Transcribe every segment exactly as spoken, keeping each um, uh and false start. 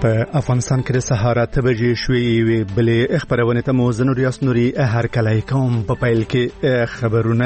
په افغانستان کې د سهار اته بجې شوې وي بلې خبرونه ته مو زنور یاس نوري هر کله کوم په پیل کې خبرونه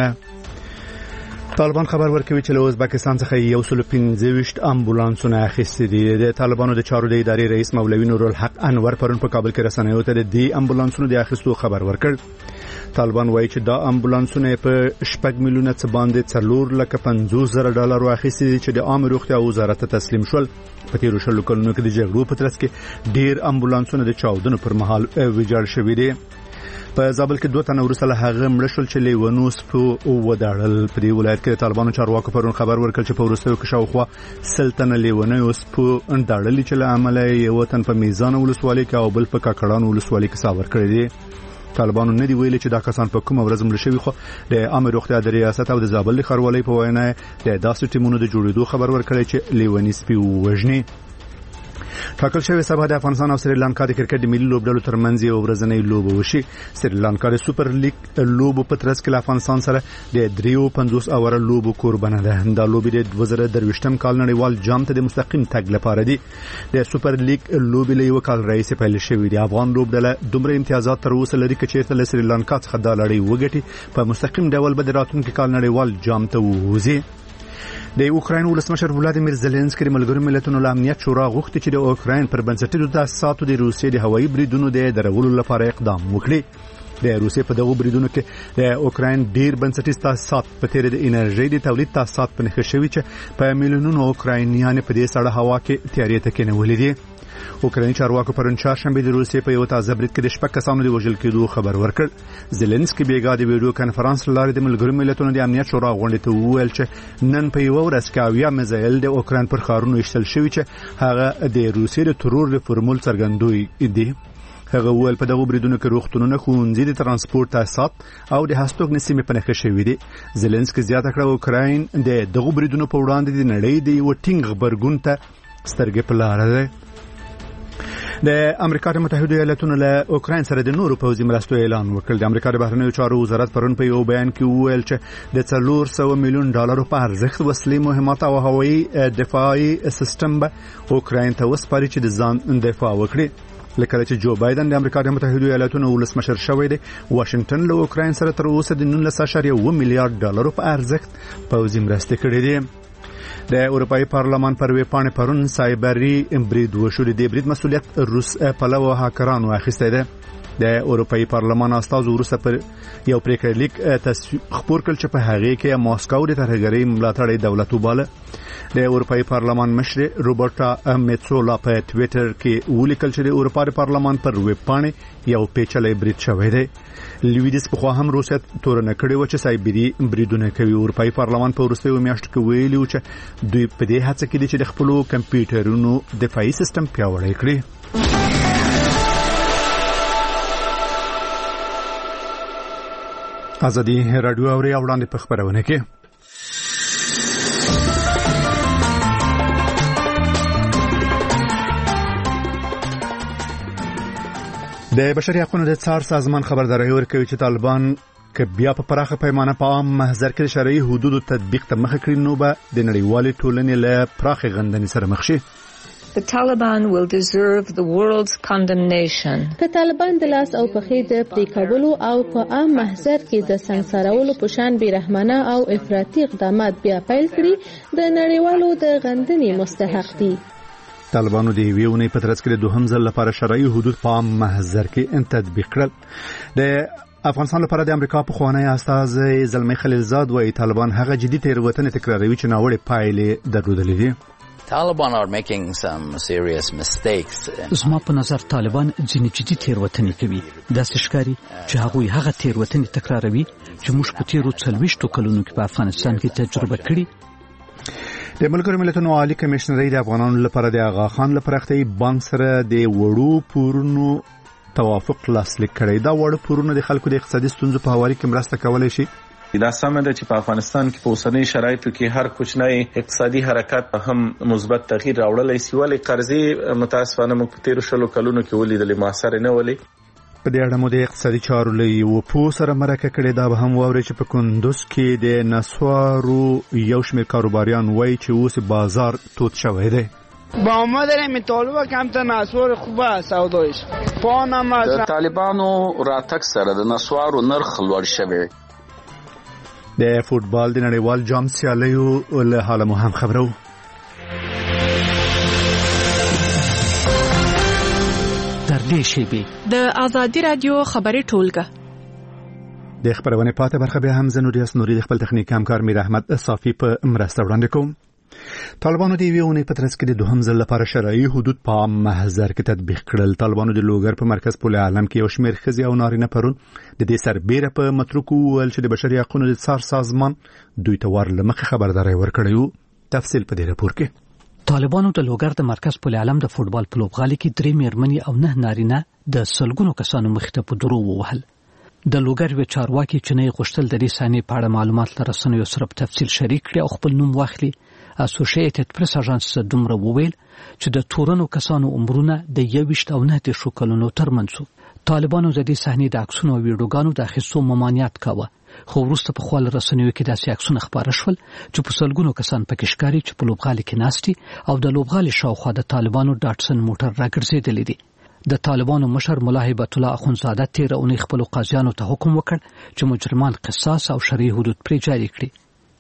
طالبان خبر ورکوي چې له ازبکستان څخه یو سل پنځه ویشت امبولانسونه اخیستي دي. د طالبانو د چارو د ادارې رئیس مولوي نورالحق انور پرون په کابل کې رسنیو ته د دې امبولانسونو د اخیستو خبر ورکړ. طالبان وایي چې دا امبولانسونه په شپږ میلیونه څه باندې څلور لکه پنځوس زره ډالر واخیستي دي چې د عامه روغتیا وزارت ته تسلیم شول. په تیرو شلو کلونو کې د جګړو په ترڅ کې ډیر امبولانسونه د چاودنو پر مهال ویجاړ شوي دي. په زابل کې دوه تنه ورسره هغه مړ شول چې لیونو سپو وداړل. په دې ولایت کې طالبانو چارواکو پرون خبر ورکړ چې په ورستیو کې شاوخوا سل تنه لیونو سپو انداړل چې له عمله یو تن په میزان ولسوالۍ کې او بل په کاکړان ولسوالۍ کې ساور کړی دی. طالبانو نه دی ویلي چې دا کسان په کومه ورځ مړ شوي، خو د عامه روغتیا د ریاست او د زابل ښاروالۍ په وینا د داسې ټیمونو د جوړېدو خبر ورکړی چې لیونی سپي وژني. ټاکل شوی سبا د افغانستان او سریلانکا د کرکټ د ملي لوبډلو ترمنځ یو ورځنۍ لوبه وشي. سریلانکا د سوپر لیګ لوبو په ترڅ کې له افغانستان سره د دریو پنځوس اوره لوبو قربانه ده. دا لوبې د دوه زره درویشتم کال نړیوال جام ته د مستقیم تګ لپاره دي. د سوپر لیګ لوبې له یو کال راهیسې پیل شوې دي. افغان لوبډله دومره امتیازات تر اوسه لري چې چیرته له سریلانکا څخه دا لړۍ وګټي په مستقیم ډول به د راتلونکي کال نړیوال جام ته ووځي. د اوکراین ولسمشر ولادیمیر زيلنسکي د ملګرو ملتونو له امنیت شورا غوښتي چې د اوکراین پر بنسټیزو تاسیساتو د روسیې د هوایي بریدونو د درولو لپاره اقدام وکړي. د روسیې په دغو بریدونو کې د اوکراین ډیر بنسټیز تاسیسات په تیر د انرژي د تولید تاسیسات په نښه شوي چې په میلیونونو اوکراینیان په دې سړه هوا کې تیاری ته کېنولې دي. اوکرایني چارواکو پرون چهارشنبه د روسیې په یو تازه برید کې د شپږ کسانو د وژل کېدو خبر ورکړ. زيلنسکي بیګا د ویډیو کانفرنس لارې د ملګرو ملتونو د امنیت شورا غونډې ته وویل چې نن په یو ورځ کې اویا میزایل د اوکراین پر ښارونو ایستل شوي چې هغه د روسیې د ترور د فرمول څرګندوي دي. هغه ویل په دغه بریدونو کې روغتونونه، ښوونځي، د ترانسپورت تاسیسات او د هستوګنې سیمې په نښه شوي دي. زيلنسکي زیاته کړه اوکراین د دغه بریدونو په وړاندې د نړۍ د یو ټینګ غبرګون ته سترګې په لاره ده. د امریکا د متحده ایالاتونو له اوکراین سره د نورو پوځي مرستو اعلان وکړ. د امریکا د بهرنیو چارو وزارت پرون په یو بیان کې وویل چې د څلور سوه میلیون ډالرو په ارزښت وسلې، مهمات او هوایي دفاعي سیستم به اوکراین ته وسپاري چې د ځان دفاع وکړي. لکه چې جو بایدن د امریکا د متحده ایالاتونو ولسمشر شوی دی، واشنگټن له اوکراین سره تر اوسه د نولس اعشاریه اووه میلیارډ ډالرو په ارزښت پوځي مرستې کړې دي. د اروپאי پارلمان پر وی پاڼې پرون سایبري برید وشو. د دې برید مسؤلیت روس پلو هاکرانو اخیستی دی. د اروپאי پارلمان استازو وروسته پر یو پریکړه لیک خپور کړ چې په هغه کې ماسکو د ترهګرۍ ملاتړی دولت وباله. د اروپאי پارلمان مشر روبرټا میټسولا په ټوئیټر کې ولیکل چې د اروپا د پارلمان پر وی پاڼې یو پیچلې برید شوی دی. لیویدس په خوا هم روسیه تورنه کړې و چې سایبري بریدونه کوي. اروپאי پارلمان په وروستیو میاشتو کې ویلي و چې دوی په دې هڅه کې دي چې د خپلو کمپیوټرونو دفاعي سیستم پیاوړی کړي. ازادي رادیو اوري وړاندې په خبرونه کې د بشري حقوقو د څار سازمان خبرداري ورکوي چې طالبان ک بیا په پراخه پیمانه په عام محضر کې شرعي حدودو تطبیق ته مخ کړي نو به د نړیوالې ټولنې له پراخه غندنې سره مخ شي. The Taliban will deserve the world's condemnation. که طالبان د لاس او پخې د پریکولو او په عام محضر کې د سنگسارولو په شان بیرحمانه او افراطي اقدامات بیا پیل کړي، د نړیوالو د غندنې مستحق دي. طالبانو د ویونې په ترڅ کې د دوهم ځل لپاره شرعي حدود په عام محضر کې تطبیق کړل. د افغانستان لپاره د امریکا په خوانی استازی زلمی خلیلزاد وايي طالبان هغه جدي تیروتنې تکراروي چې ناوړه پایلې درلودلې دي. Taliban are making some serious mistakes. زما په نظر طالبان ځینې جدي تیروتنې کوي. داسې ښکاري چې هغوی هغه تیروتنې تکراروي چې موږ په تیرو څلوېښتو کلونو کې په افغانستان کې تجربه کړې. د ملګرو ملتونو عالی کمشنري د افغانانو لپاره د آغا خان لپاره بانک سره د وړو پورونو توافق لاسلیک کړی. دا وړو پورونه د خلکو د اقتصادي ستونزو په حواله کې مرسته کولای شي. دا سمه ده چې په افغانستان کې په اوسنۍ شرایطو کې هر کوچنی اقتصادي حرکت هم مثبت تغییر راوړلی شي، ولې قرضې متاسفانه موږ په تیرو شلو کلونو کې ولیدلې موثر نه ولې. په دې اړه مو د اقتصادي چارو له یو پوه سره مرکه کړې. دا به هم واورئ چې په کندوز کې د نسوارو یو شمېر کاروباریان وایي چې اوس بازار تود شوی دی. با آمدن طالبا کمتر نسوار خوبه سودایش پانم از د طالبانو راتګ سره د نسوارو نرخ لوړ شوی. د فوتبال د نړیوال جام سیالیو له حاله مو هم خبرو. در دې شیبې د آزادي رادیو خبري ټولګه د خبرونه پاتې برخه به هم زنوریاس نوري د خپل تخنیک همکار میر احمد صافی په مرسته وړاندې کوم. طالبانو د ویونې په ترڅ کې د دوهم ځل لپاره شرعي حدود په عام محضر کې تطبیق کړل. طالبانو د لوګر په مرکز پول عالم کې یو شمېر ښځې او نارینه پرون د دې سربېره په متروک وویل چې د بشري حقوقو د څار سازمان دوی ته ور له مخې خبرداری ورکړی و. تفصیل په دې راپور کې. طالبانو د لوګر د مرکز پول عالم د فوتبال په لوبغالي کې درې مېرمنې او نه نارینه د سلګونو کسانو مخې ته په درو ووهل. د لوګر و چارواکي چې نه غوښتل د دې سانې په اړه معلومات له رسنیو سره په تفصیل شریک کړي او خپل نوم واخلي. اسوسییټډ پریس اژانس دومره وویل چې د تورنو کسانو عمرونه د یوویشت او نه تیشو کلونو ترمنځ. طالبانو د دې صحنې د عکسونو او ویډیوګانو د اخیستو ممانعت کاوه، خو وروسته په خپل رسنیو کې داسې عکسونه خبره شول چې په سلګونو کسان پکې ښکاري چې په لوبغالي کې ناستي او د لوبغالي شاوخوا د طالبانو ډاټسن موټر راګرځېدلی دی. د طالبانو مشر ملا هیبت الله اخونزاده تیر اونۍ خپل قاضیانو ته حکم وکړ چې مجرمان قصاص او شرعي حدود پرې جاري کړي.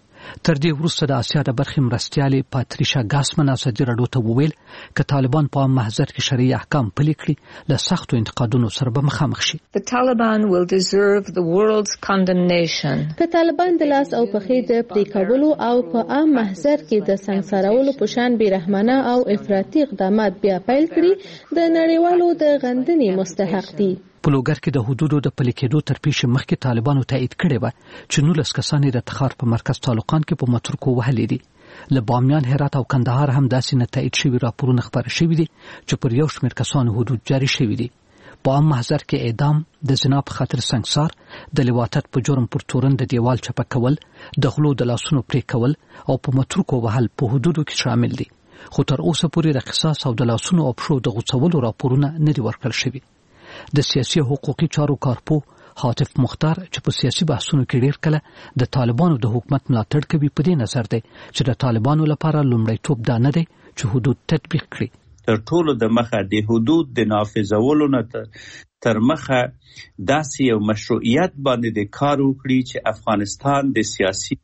تر دې وروسته د آسیا د برخې مرستیالې پاتریشا ګاسمن ازادي راډیو ته وویل چې طالبان په محضر کې شرعي احکام پلي کړي له سختو انتقادونو سره به مخامخ شي. The Taliban will deserve the world's condemnation. که طالبان د لاس او پښې د پرې کولو او په عام محضر کې د سنګسارولو په شان بیرحمانه او افراطي اقدامات بیا پیل کړي د نړیوالو د غندنې مستحق دي. په لوګر کې د حدودو د پلي کېدو تر پیښې مخکې طالبانو تایید کړی و چې نولس کسان د تخار په مرکز تعلقان کې په متروکو وهلي دي. له بامیان، هرات او کندهار هم داسې نه تایید شوي راپورونه خبر شوي دي چې پر یو شمېر کسانو حدود جاري شوي دي. په عام محضر کې اعدام، د زنا په خاطر سنګسار، د لواطت په جرم پر تورن د دیوال چپه کول، د غلو د لاسونو پرې کول او په متروکو وهل په حدودو کې شامل دي. خو تر اوسه پورې د قصاص او د لاسونو او پښو د غوڅولو راپورونه نه دي ورکړل شوي. د سیاسي حقوقي چارو کارپو حاتف مختار چې په سیاسي بحثونو کې ډیر کله د طالبانو د حکومت ملاتړ کوي په دې نظر دی چې د طالبانو لپاره لومړیتوب دا نه دی چې حدود تطبیق کړي. تر ټولو د مخه د حدود د نافذولو نه تر مخه داسې یو مشروعیت باندې د کار وکړي چې افغانستان د سیاسي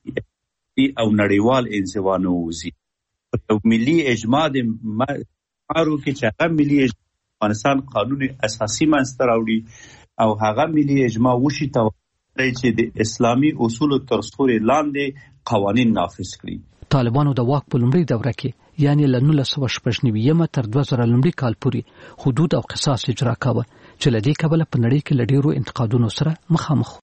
او نړیوال انزوا نه ووځي. یو ملي اجماع د کارو کې چې هغه ملي افغانستان قانون اساسي منځته راوړي او هغه ملي اجماع وشي ته چې د اسلامي اصولو تر سوري لاندې قوانین نافذ کړي. طالبانو د واک په لومړۍ دوره کې یعنی له نولس سوه شپږ نوي تر دوه زره لومړي کال پورې حدود او قصاص اجرا کاوه چې له دې کبله په نړۍ کې له ډیرو انتقادونو سره مخامخ.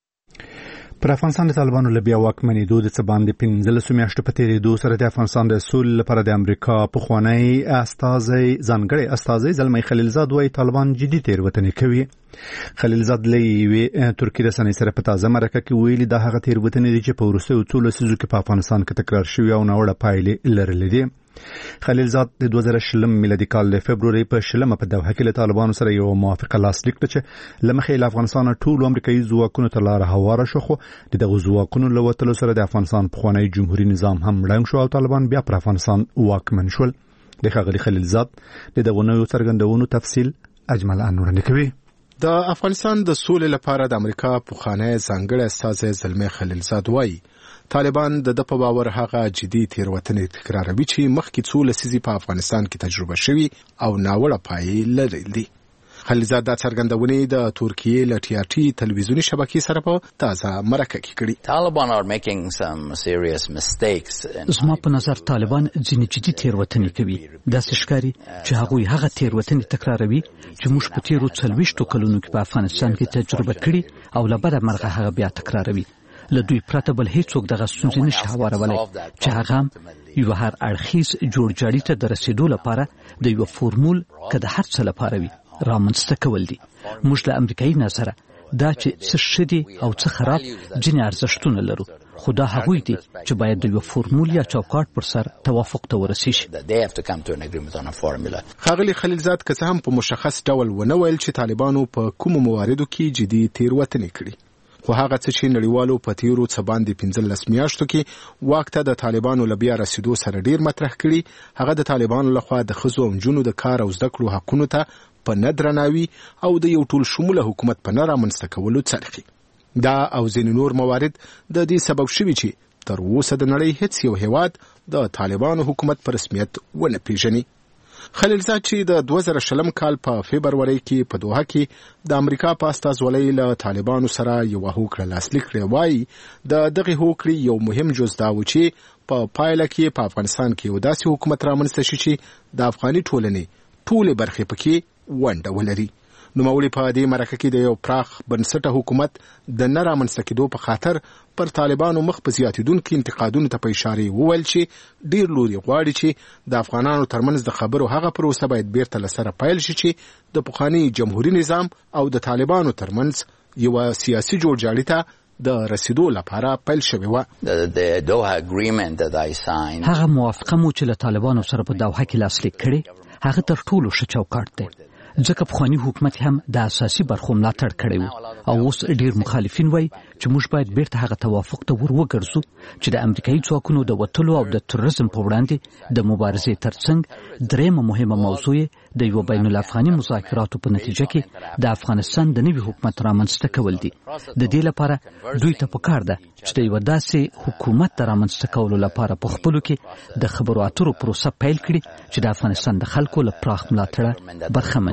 پر افغانستان د طالبانو له بیا واکمنېدو د څه باندې پنځلسو میاشتو په تېرېدو سره د افغانستان د سولې لپاره د امریکا پخوانی استازی ځانګړی استازی زلمی خلیلزاد وايي طالبان جدي تېروتنې کوي. خلیلزاد له یوې ترکي رسنۍ سره په تازه مرکه کې ویلي دا هغه تېروتنې دي چې په وروستیو څو لسیزو کې په افغانستان کې تکرار شوي او ناوړه پایلې لرلې دي. خلیلزاد د دوه زره شلم میلادي کال د فبروري په شلمه په دوحه کې له طالبانو سره یو موافقه لاسلیک کړه چې له مخې له افغانستان ټول امریکایي ځواکونو ته لاره هواره شو، خو د دغو ځواکونو له وتلو سره د افغانستان پخوانی جمهوریت نظام هم ړنګ شو او طالبان بیا پر افغانستان واکمن شول. د ښاغلي خلیلزاد د دغو نویو څرګندونو تفصیل اجمل ان وړاندې کوي. د افغانستان د سولې لپاره د امریکا پخوانی ځانګړی استازی زلمی خلیلزاد وايي طالبان د د په باور هغه جدي تېروتنې تکراروي چې مخکې څو لسیزې په افغانستان کې تجربه شوي او ناوړه پایلې لرلې. خلیلزاد دا څرګندونې د ترکیې له ټي آر ټي تلویزیوني شبکې سره په تازه مرکه کې کړي. Taliban are making some serious mistakes. زما په نظر طالبان ځینې جدي تېروتنې کوي. داسې ښکاري چې هغوی هغه تېروتنې تکراروي چې موږ په تېرو څلوېښتو کلونو کې په افغانستان کې تجربه کړي او له بده مرغه هغه بیا تکراروي. له دوی پرته بل هیڅوک دغه ستونزې نشي هوارولی چې هغه یو هر اړخیز جوړجاړي ته د رسیدو لپاره د یو فورمول که د هر څه لپاره وي رامنځته کول دي. موږ له امریکایي نظره دا چې څه ښه دي او څه خراب ځینې ارزښتونه لرو، خو دا هغوی دي چې باید د یو فورمول یا چوکاټ پر سر توافق ته ورسیږي. ښاغلي خلیلزاد که څه هم په مشخص ډول ونه ویل چې طالبانو په کومو مواردو کې جدي تېروتنې کړي، خو هغه څه چې نړیوالو په تیرو څه باندې پنځلس میاشتو کې واک ته د طالبانو له بیا رسیدو سره ډیر مطرح کړي هغه د طالبانو لخوا د ښځو او نجونو د کار او زده کړو حقونو ته په نه درناوي او د یو ټول شموله حکومت په نه رامنځته کولو څرخي. دا او ځینې نور موارد د دې سبب شوي چې تر اوسه د نړۍ هیڅ یو هیواد د طالبانو حکومت په رسمیت ونه پیژني. خلیلزاد چې د دوه زره شلم کال په فبروري کې په دوحه کې د امریکا په استازولۍ له طالبانو سره یوه هوکړه لاسلیک کړې وایي د دغې هوکړې یو مهم جز دا و چې په پایله کې په افغانستان کې یو داسې حکومت رامنځته شي چې د افغاني ټولنې ټولې برخې پکې ونډه ولري. نوموړي په دې مرکه کې د یو پراخ بنسټه حکومت د نه رامنځته کېدو په خاطر پر طالبانو مخ په زیاتېدونکو انتقادونو ته په اشارې وویل چې ډیر لوري غواړي چې د افغانانو ترمنځ د خبرو هغه پروسه باید بیرته له سره پیل شي چې د پخواني جمهوري نظام او د طالبانو ترمنځ یو سیاسي جوړجاړي ته د رسیدو لپاره پیل شوی و. هغه موافقه مو چې له طالبانو سره په دوحه کې لاسلیک کړي هغه تر ټولو ښه چوکاټ دی ځکه پخواني حکومت هم د اساسي برخو ملاتړ کړی و او اوس ډیر مخالفین وایي چې موږ باید بیرته هغه توافق ته ور وګرځو چې د امریکایي ځواکونو د وتلو او د تروریزم په وړاندې د مبارزې ترڅنګ درېیمه مهمه موضوع د یو بین الافغاني مذاکراتو په نتیجه کې د افغانستان د نوي حکومت رامنځته کول دي. د دې لپاره دوی ته پکار ده چې د یو داسې حکومت د رامنځته کولو لپاره په خپلو کې د خبرو اترو پروسه پیل کړي چې د افغانستان د خلکو له پراخ ملاتړه برخمن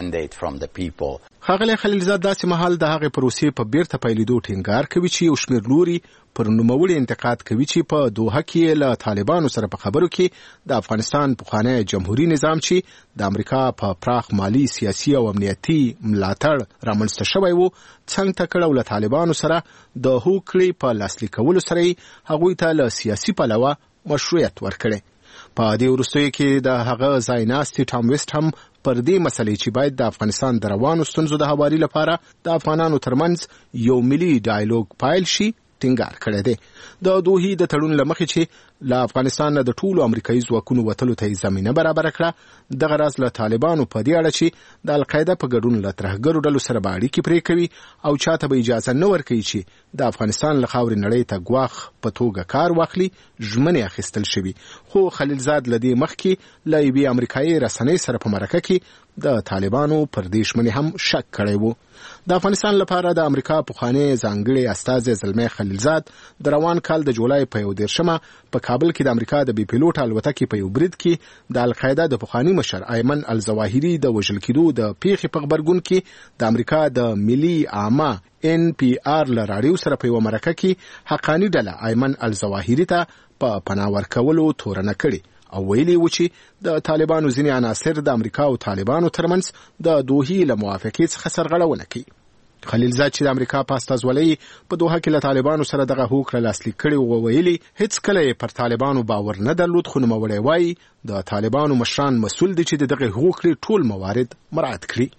وي. ښاغلی خلیلزاد داسې مهال د هغې پروسې په بیرته پیلېدو ټینګار کوي چې یو شمېر لوري پر نوموړي انتقاد کوي چې په دوحه کې له طالبانو سره په خبرو کې د افغانستان پخوانی جمهوري نظام چې د امریکا په پراخ مالی سیاسي او امنیتي ملاتړ رامنځته شوی و څنګ ته کړ او له طالبانو سره د هوکړې په لاسلیک کولو سره هغوی ته له سیاسي پلوه مشروعیت ورکړی. په دې وروستیو کې د هغه ځایناستي ټام ویسټ هم پر دې مسلې چې باید د افغانستان د روانو ستونزو د هواري لپاره د افغانانو ترمنځ یو ملي ډایالوګ پایل شي ټینګار کړی دی. د دوحې د تړون له مخې چې له افغانستان د ټولو امریکایي ځواکونو وتلو ته زمینه برابره کړه دغه راز له طالبانو په دې اړه چې د القاعده په ګډون له ترهګرو ډلو سره به اړیکې پرې کوي او چاته به اجازه نه ورکوي چې د افغانستان له خاورې نړۍ ته ګواښ په توګه کار واخلي ژمنې اخیستل شوي. خو خلیلزاد له دې مخکې له یوې امریکایي رسنۍ سره په مرکه کې د طالبانو پر دې ژمنې هم شک کړی و. د افغانستان لپاره د امریکا پخوانی ځانګړی استازی زلمی خلیلزاد د روان کال د جولای په یو دېرشمه په کابل کې د امریکا د بي پیلوټ الوتکې په یو برید کې د القاعده د پخوانی مشر ایمن الظواهري د وژل کېدو د پیښې په غبرګون کې د امریکا د ملي عامه ان پی آر له راډیو سره په یو مرکه کې حقانی ډله ایمن الظواهري ته په پناه ورکولو تورنه کړې او ویلي و چې د طالبانو ځینې عناصر د امریکا او طالبانو ترمنځ د دوحې له موافقې څخه سرغړونه کوي. خلیلزاد چې د امریکا په استازولۍ په دوحه کې له طالبانو سره دغه هوکړه لاسلیک کړې و ویلي هیڅ کله یې پر طالبانو باور نه درلود خو نوموړی وایي د طالبانو مشران مسؤل دي چې د دغه هوکړې ټول موارد مراعات کړي.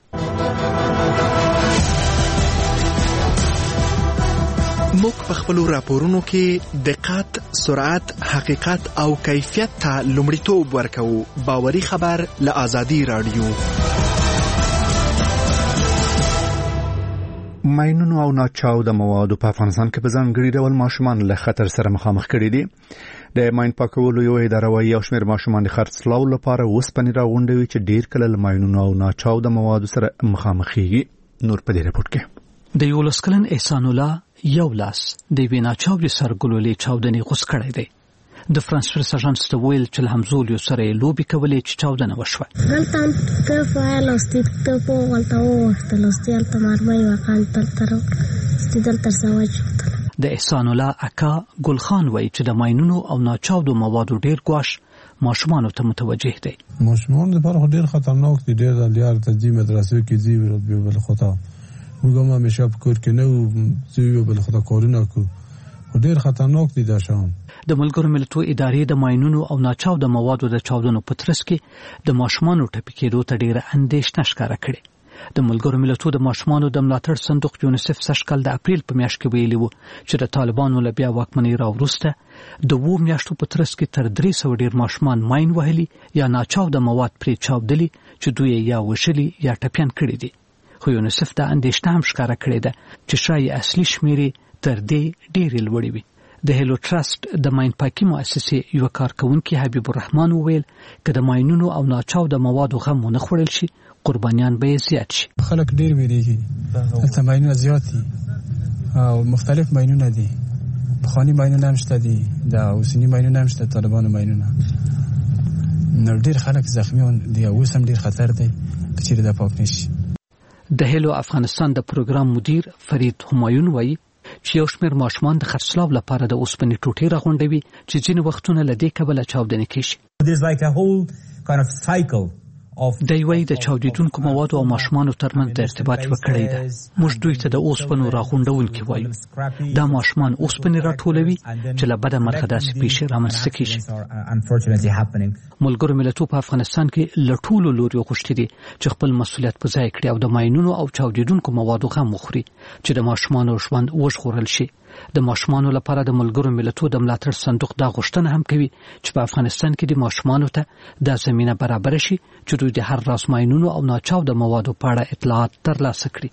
موږ په خپلو راپورونو کې دقت، سرعت، حقیقت او کیفیت ته لومړیتوب ورکوو. باوري خبر له آزادي رادیو. ماینونو او ناچاو د موادو په افغانستان کې په ځانګړي ډول ماشومان له خطر سره مخامخ کړي دي. د ماین پاکولو یو اداره وايي یو شمېر ماشومان د خرڅلاو لپاره اوسپنې راغونډوي چې ډیر کله له ماینونو او ناچاو د موادو سره مخامخېږي. نور په دې رپورټ کې د یولس کلن احسان الله یو لاس د وی ناچاو د سرګلولې چاودنې غوس کړی دی. د فرانس پرس اژانس ته ویل چې له همزولیو سره یې لوبې کولې چې چاودنه وشوه. هلته هم ته لوستي ته په هلته ووښته لوستي هلته مرمۍ وقال دلته راوړه دلته سوچ. د احسان الله اکا ګل خان وایي چې د ماینونو او ناچاو د موادو ډیر ګواښ ماشومانو ته متوجه دی. ماشومان لپاره ډیر خطرناک دي. ډیر د لیار تجزیه مدرسو کې ځي ورته بل خطا موږ هم همیشه په کور کې نه ځو بل خطا کارونه کوو. ډیر خطرناک دي دا شان. د ملګرو ملتونو ادارې د ماینونو او ناچاو د موادو د چاودنو په ترڅ کې د ماشومانو ټپي کېدو ته ډیره اندېښنه ښکاره کړې. د ملګرو ملتونو د ماشومانو د ملاتړ صندوق یونیسف سږکال د اپریل په میاشت کې ویلي وو چې د طالبانو له بیا واکمنۍ راوروسته د اووه میاشتو په ترڅ کې تر درې سوه ډیر ماشومان ماین وهلي یا ناچاو د مواد پرې چاودلي چې دوی یا وژلي یا ټپیان کړي دي. خو یونیسف دا اندېښنه هم ښکاره کړې ده چې شایي اصلي شمیرې تر دې ډېرې لوړې وي. د هیلو ټرست د ماین پاکي مؤسسې یو کارکونکي حبیب الرحمن وویل که د ماینونو او ناچاو د موادو غم ونه خوړل شي قربانیان به زیات شي. خلک ډېر ویریږي، دلته ماینونه زیات دي او مختلف ماینونه دي. پخواني ماینونه هم شته دي، د اوسني ماینونه هم شته، طالبانو ماینونه. نو ډېر خلک زخمیان دي او اوس هم ډېر خطر دی که چیرې دا پاک نشي. د هیلو افغانستان د پروګرام مدیر فرید همایون وایي چې یو شمېر ماشومان د خرڅلاو لپاره د اوسپنې ټوټې راغونډوي چې ځینې وختونه له دې کبله چاودنې کېږي. دی وایي د چاودېدونکو موادو او ماشومانو ترمنځ د ارتباط یوه کړۍ ده. موږ دوی ته د اوسپنو راغونډونکي وایو. دا ماشومان اوسپنې راټولوي چې له بده مرغه داسې پیښې رامنځته کېږي. ملګرو ملتونو په افغانستان کې له ټولو لوریو غوښتي دي چې خپل مسؤلیت په ځای کړي او د ماینونو او چاودېدونکو موادو غم وخوري چې د ماشومانو ژوند وژغورل شي. د ماشومانو لپاره د ملګرو ملتونو د ملاتړ صندوق دا غوښتنه هم کوي چې په افغانستان کې د ماشومانو ته دا زمینه برابر شي چې دوی د هر راز ماینونو او ناچاو د موادو په اړه اطلاعات ترلاسه کړي.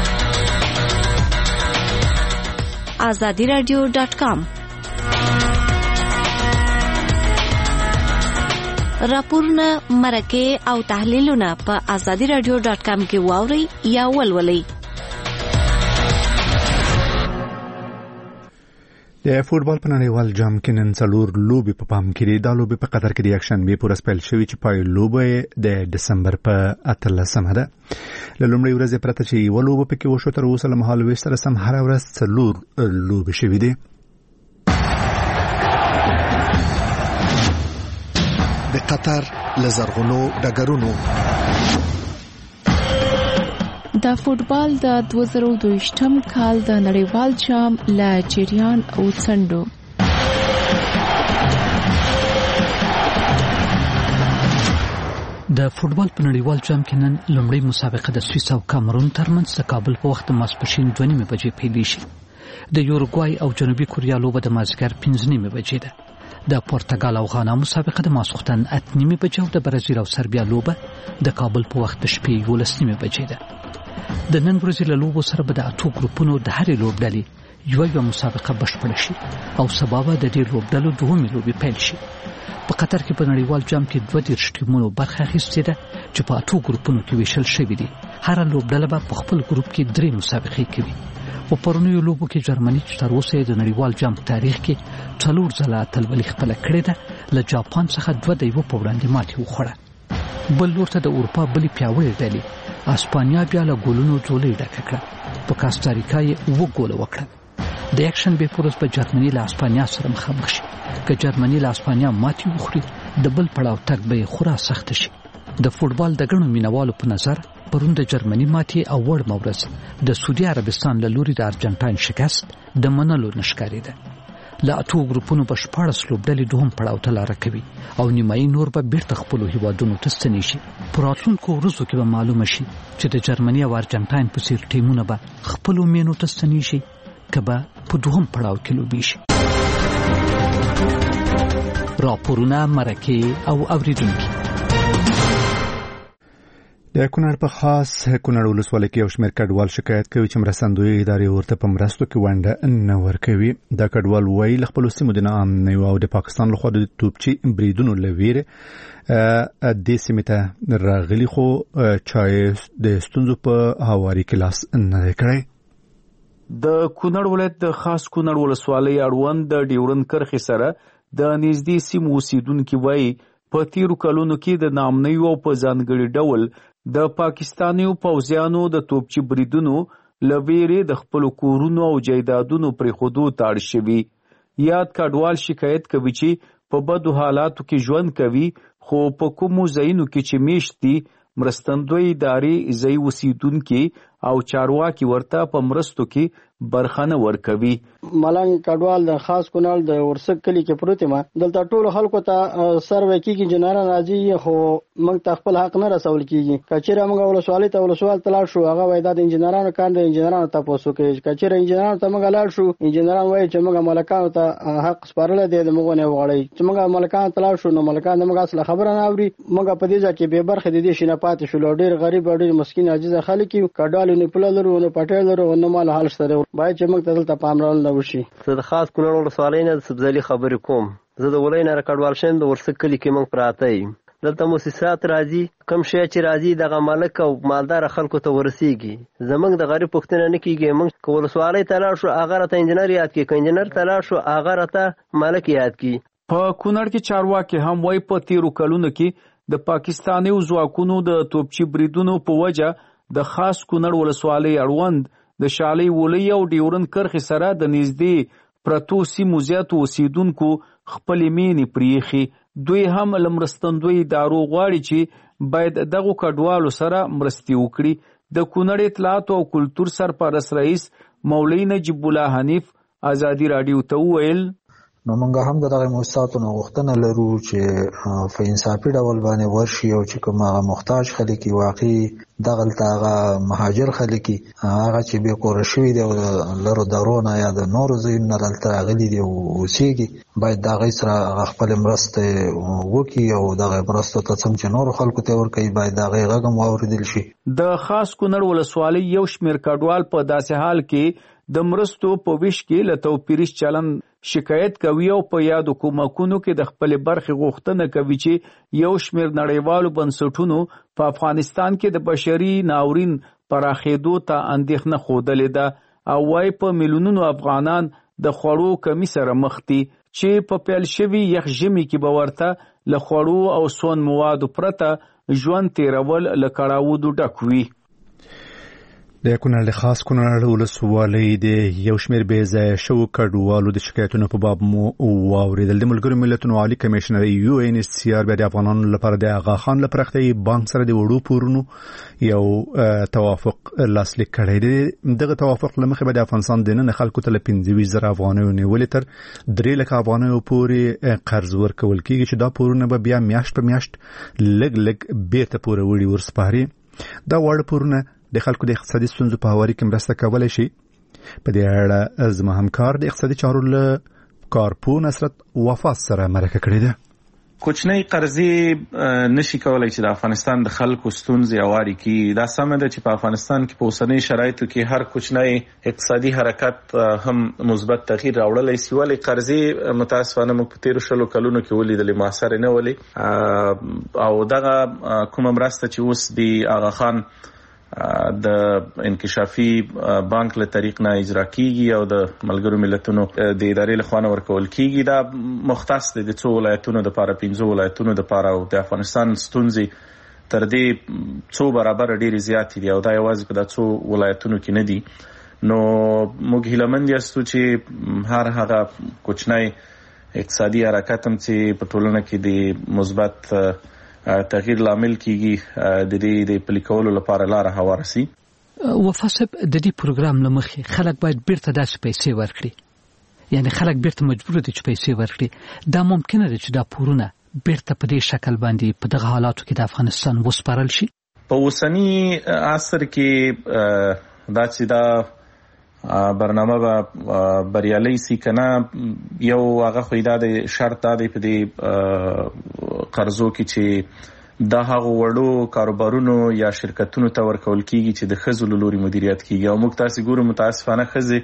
آزادی رادیو ډاټ کام راپورونه، مرکې او تحلیلونه په آزادی رادیو ډاټ کام کې واورئ یا ولولئ. د فوټبال په نړیوال جام کې نن څلور لوبې په پام کې دي. دا لوبې په قطر کې د یکشنبې په ورځ پیل شوې چې پای لوبه د دسمبر په اتلسمه ده. له لومړۍ ورځې پرته چې یوه لوبه پکې وشو تر اوسه له مهال ویش سره سم هره ورځ څلور لوبې شوې دي. د قطر له زرغونو ډګرونو د فوټبال د دوه زره دوهشتم کال د نړیوال جام له جریان او څنډو د فوټبال په نړیوال جام کې نن لومړی مسابقه د سویس او کامرون ترمنځ د کابل په وخت ماسپښین دوه نیمې بجې پیلیږي. د یوروګوای او جنوبي کوریا لوبه د مازدیګر پنځه نیمې بجې ده. د پرتګال او غانا مسابقه د ماسخوتن اته نیمې بجې او د برازیل او سربیا لوبه د کابل په وخت د شپې یولس نیمې بجې ده. د نن ورځې له لوبو سره به د اتو ګروپونو د هرې لوبډلې یوه یوه مسابقه بشپړه شي او سبا به د دې لوبډلو دوهمې لوبې پیل شي. په قطر کې په نړیوال جام کې دوه دېرش ټیمونو برخه اخیستې ده چې په اتو ګروپونو کې ویشل شوي دي. هره لوبډله به په خپل ګروپ کې درې مسابقې کوي. په پرونیو لوبو کې جرمني چې تر اوسه د نړیوال جام تاریخ کې څلور ځله اتلولي خپله کړې ده له جاپان څخه دوه د یوه په وړاندې ماتې وخوړه. بل لور ته د اروپا بلې پیاوړې ډلې اسپانیا بیا له ګولونو ځولۍ ډکه کړه. په کاستاریکا یې اووه ګوله وکړه. د یکشنبې په ورځ به جرمني له اسپانیا سره مخامخ شي. که جرمني له اسپانیا ماتې وخوري د بل پړاو تګ به یې خورا سخته شي. د فوټبال د ګڼو مینوالو په نظر پرون د جرمني ماتې او وړمه ورځ د سعودي عربستان له لوري د ارجنټاین شکست د منلو نه ښکارېده. له اتو ګروپونو به شپاړس لوبډلې دوهم پړاو ته لاره کوي او نیمایي نور به بیرته خپلو هیوادونو ته ستنې شي. په راتلونکو ورځو کې به معلومه شي چې د جرمني او ارجنټاین په څېر ټیمونه به خپلو مینو ته ستنې شي که به په دوهم پړاو کې لوبې شي. راپورونه، مرکې او اوریدونکي. د کونړ په خاص کونړ ولسوالۍ کې یو شمېر کډوال شکایت کوي چې مرستندویه ادارې ورته په مرستو کې ونډه نه ورکوي. دا کډوال وایي له خپلو سیمو د ناامنۍ او د پاکستان لخوا د توپچي بریدونو له ویرې دې سیمې ته راغلي خو چا یې د ستونزو په هواري کې لاس نه دی کړی. د کونړ ولایت د خاص کونړ ولسوالۍ اړوند د ډیورند کرښې سره د نږدې سیمو اوسیدونکي وایي په تیرو کلونو کې د ناامنۍ او په ځانګړي ډول د پاکستانیو پوځیانو د توپچي بریدونو له ویرې د خپلو کورونو او جایدادونو پرېښودو ته اړ شوي. یاد کډوال شکایت کوي چې په بدو حالاتو کې ژوند کوي خو په کومو ځایونو کې چې میشت دي مرستندوی ادارې ځای اوسیدونکي او چارواکي ورته په مرستو کې برخه نه ورکوي. ملنګ کډوال د خاص کونړ د ورسک کلی کې پروت ما دلته ټول خلکو ته سروې کیږي جنرال راځي خو موږ ته خپل حق نه رسول کیږي. کچېره موږ ولسوالۍ ته ولسوال تلل شو هغه وای د انجنیرانو کار د انجنیرانو تاسو کې کچېره انجنیرانو ته موږ لاړ شو انجنیران وای چې موږ ملکانو ته حق سپارل دي د موږ نه وغړی چې موږ ملکان تلل شو نو ملکان موږ اصله خبره نه اوري. موږ په دې ځکه به برخه د دې شنه پاتې شو ډېر غریب ډېر مسکین عاجز خلک کډوال نه پلل ورو نه پټل ورو نو مال حال سره باید چې موږ ته دلته پاملرنه وشي. زه د خاص کونړ ولسوالۍ نه د سبزلي خبرې کوم. زه د ولای نه کډوال شم د ورسک کلی کې موږ پراته یم. دلته موسسات راځي کم شي چې راځي دغه مالک او مالدار خلکو ته ورسیږي. زمونږ د غریب پښتنه نه کیږي. موږ کولسوالۍ ته لاړ شو هغه راته انجنیر یاد کی انجنیر ته لاړ شو هغه راته مالک یاد کی. په کونړ کې چارواکي هم وای په تیرو کلونو کې د پاکستاني ځواکونو د توپچی بریدونو په وجه د خاص کونړ ولسوالۍ اړوند د شالۍ ولۍ او ډیورن کرخې سره د نږدې پرتو سیمو زیاتو اوسیدونکو خپلې مینې پریښي. دوی هم له مرستندوی ادارو غواړي چې باید دغو کډوالو سره مرستې وکړي. د کونړ اطلاعات او کلتور سرپرست رئیس مولوي نجیب الله حنیف ازادي راډیو ته وویل نو موږ هم دغه موسساتو نه غوښتنه لرو چې په انصافي ډول باندې ورشي او چې کوم هغه محتاج خلک واقعي دغلته هغه مهاجر خلک هغه چې به کور شوي دي او لرو درونه یا د نورو ځایونو دلته راغلي دي او اوسېږي باید دغه سره خپل مرسته وکړي او دغه مرسته ته څنګه چې نورو خلکو ته ورکوي باید دغه غږ هم واورېدل شي. د خاص کونړ ولسوالۍ یو شمېر کډوال په داسې حال کې د مرستو په ویش کې له توپیریش چلن شکایت کوي او په یادو کومکونو کې د خپل برخې غوښتنه کوي چې یو شمېر نړیوالو بنسټونو په افغانستان کې د بشري ناورین پراخېدو ته اندېښنه ښودلې ده او وايي په میلیونونو افغانان د خوړو کمی سره مخ دي چې په پیل شوي یخ ژمي کې به ورته له خوړو او سون موادو پرته ژوند تیرول له کړاوودو ډک وي. د کونړ له خاص کونړ ولسوالۍ د یو شمېر بې ځایه شوو کډوالو د شکایتونو په باب مو واورېدل. د ملګرو ملتونو عالي کمیشنر یو ان ایچ سی آر د افغانانو لپاره د آغا خان له پراختیايي بانک سره د وړو پورونو یو توافق لاسلیک کړی دی. دغه توافق له مخې به د افغانستان دننه خلکو ته له پنځه ویشت زره افغانیو نیولې تر درې لکه افغانیو پورې قرض ورکول کېږي چې دا پورونه به بیا میاشت په میاشت لږ لږ بیرته پوره وړي ورسپاري. دا واړه پورونه د خلکو د اقتصادي ستونزو په هواري کې مرسته کولی شي. په دې اړه زما همکار د اقتصادي چارو له کارپو نصرت وفا سره مرکه کړې ده. کوچنی قرضې نشي کولای چې د افغانستان د خلکو ستونزې هواري کړي. دا سمه ده چې په افغانستان کې په اوسنۍ شرایطو کې هر کوچنی اقتصادي حرکت هم مثبت تغییر راوړلی سي. ولې قرضې متاسفانه موږ په تیرو شلو کلونو کې ولیدلې موثر نه ولې او دغه کومه مرسته چې اوس د آغا خان د انکشافي بانک له طریق نه اجرا کیږي او د ملګرو ملتونو د ادارې له خوا ورکول کیږي دا مختص دي د څو ولایتونو د پاره پنځو ولایتونو د پاره او د افغانستان ستونزې تر دې څو برابر ډېری زیات دي او دا یوازې په د څو ولایتونو کې نه دي. نو موږ هیلمند یاستو چې هر هغه کوچنی اقتصادي حرکت هم چې په ټولنه کې د مثبت تغییر لامل کیږي د دې د پلي کولو لپاره لار هواره سي. وفاسب د دې پروګرام لمخې خلک باید بیرته داسې پیسې ورکړي یعنی خلک بیرته مجبور دي چې پیسې ورکړي. دا ممکنه ده چې دا پورونه بیرته په دې شکل باندې په دغه حالاتو کې د افغانستان وسپارل شي. په اوسنی عصر کې دا چې دا برنامه به بریالي سي کنه یو هغه خو دا د شرط دا دی په دې قرضو کې چې دا هغه وړو کاروبارونو یا شرکتونو ته ورکول کیږي چې د ښځو له لوري مدیریت کیږي او موږ تاسو ګورو متاسفانه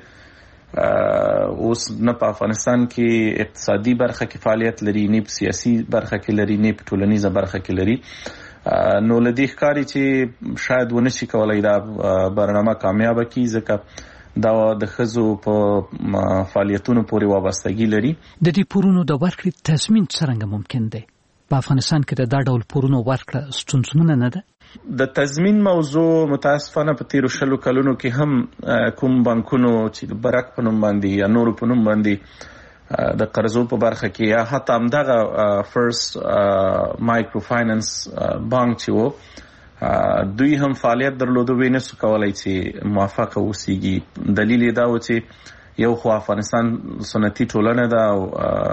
ښځې اوس نه په افغانستان کې اقتصادي برخه کې فعالیت لري نه په سیاسي برخه کې لري نه په ټولنیزه برخه کې لري. نو لدی ښکاري چې شاید ونشي کولای دا برنامه کامیاب کړي ځکه دا د ښځو په فعالیتونو پورې وابستګي لري. د دې پورونو د ورکړې تضمین څنګه ممکن دی؟ په افغانستان کې د دا ډول پورونو ورکړه ستونزمنه نه ده؟ د تضمین موضوع متاسفانه په تیرو شلو کلونو کې هم کوم بانکونو چې برک په نوم باندې یا نورو په نوم باندې د قرضو په برخه کې یا حتی همدغه فرست مایکرو فاینانس بانک چې و دوی هم فعالیت درلوده وی نسو کولای چې موافقه وسیږي. دلیل یې دا و چې یو خو افغانستان سنتي ټولنه ده او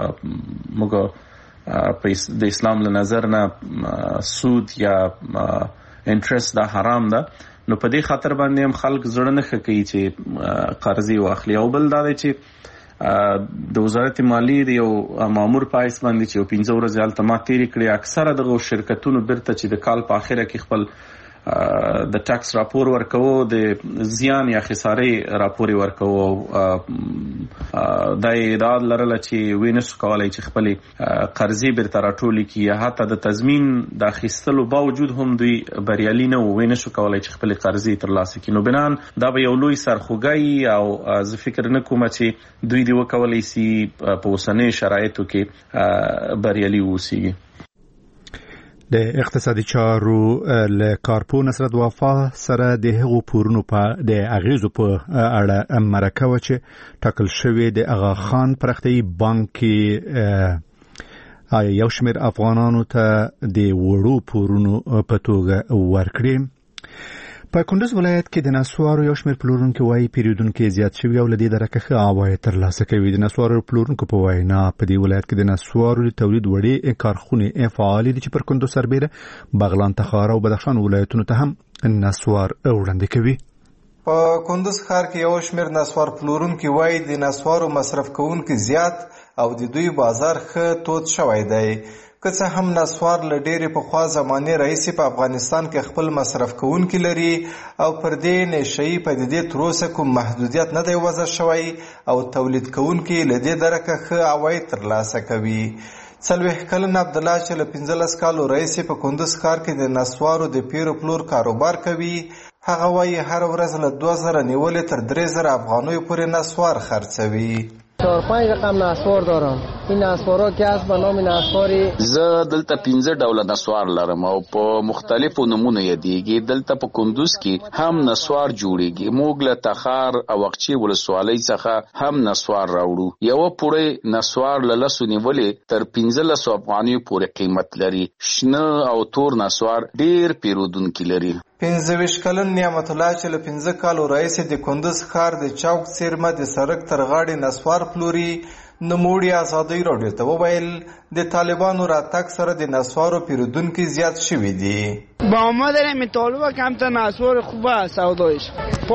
موږ د اسلام له نظر نه سود یا انټرست دا حرام ده، نو په دې خاطر باندې هم خلک زړه نه ښه کوي چې قرضې واخلي. او بل دا دی چې د وزارت مالیې د یو مامور په حیث باندې چې یو پنځه ورځې هلته ما تېرې کړې، اکثره دغه شرکتونو بیرته چې د کال په آخره کې خپل د ټکس راپور ورکوو، د زیان یا خسارې راپور یې ورکوو. دا یې ادعا لرله چې وی نسو کولی چې خپلې قرضې بیرته راټولې کړي، یا حتی د تضمین د اخیستلو باوجود هم دوی بریالي نه وو، وی نسو کولی چې خپلې قرضې ترلاسه کړي. نو بنان دا به یو لوی سرخوږی او زه فکر نه کوم چې دوی دې وکولی سي په اوسنیو شرایطو کې بریالي واوسیږي. د اقتصادي چارو له کارپو نصرت وفا سره د هغو پورونو په د اغیزو په اړه مرکه و چې ټاکل شوی د اغا خان پرختي بانک آیا یو شمېر افغانانو ته د وړو پورونو په توګه ورکړي. په کندوز ولایت کې د نسوارو یو شمېر پلورونکو وايي پیرودونکو زیات شوي او لدې درکه ښه عواید ترلاسه کوي. د نسوارو پلورونکو په وینا په دې ولایت کې د نسوارو د تولید وړې کارخونې فعالې دي چې پر کندوز سربیره بغلان، تخار او بدخشان ولایتونو ته هم نسوار وړاندې کوي. په کندوز ښار کې یو شمېر نسوار پلورونکو وايي د نسوارو مصرف کوونکو زیات او د دوی بازار ښه تود شوی دی. که څه هم نسوار له ډېرې پخوا زمانې راهیسې په افغانستان کې خپل مصرف کوونکي لري او پر دې نشهیي پدیدې تر اوسه کوم محدودیت نه دی وضع شوی او تولید کوونکي له دې درکه ښه عواید ترلاسه کوي. څلوېښت کلن عبدالله چې له پنځلس کالو راهیسې په کندوز ښار کې د نسوارو د پیرو پلور کاروبار کوي، هغه وایي هره ورځ له دوه زره نیولې تر درې زره افغانیو پورې نسوار خرڅوي. چهار پنج رقم نسوار دارم. این نسوارا که هست به نام نسواری زه دلته پنځه ډوله نسوار لرم او په مختلفو نمونه یادېږي. دلته په کندوز کې هم نسوار جوړیږي. موږ له تخار او اقچې ولسوالۍ څخه هم نسوار راوړو. یوه پوړۍ نسوار له لسو نیولې تر پنځلسو افغانیو پورې قیمت لري. شنه او تور نسوار ډېر پیرودونکي لري. پنځه ویشت کلن نعمت الله چې له پنځه کالو راهیسې د کندوز ښار د چوک څیرمه د سړک تر غاړې نسوار پلوري، نوموړي ازادۍ راډیو ته وویل د طالبانو راتګ سره د نسوارو پیرودونکي زیات شوي دي. با آمدن طالبا کمتر نسوار خوبه سودایش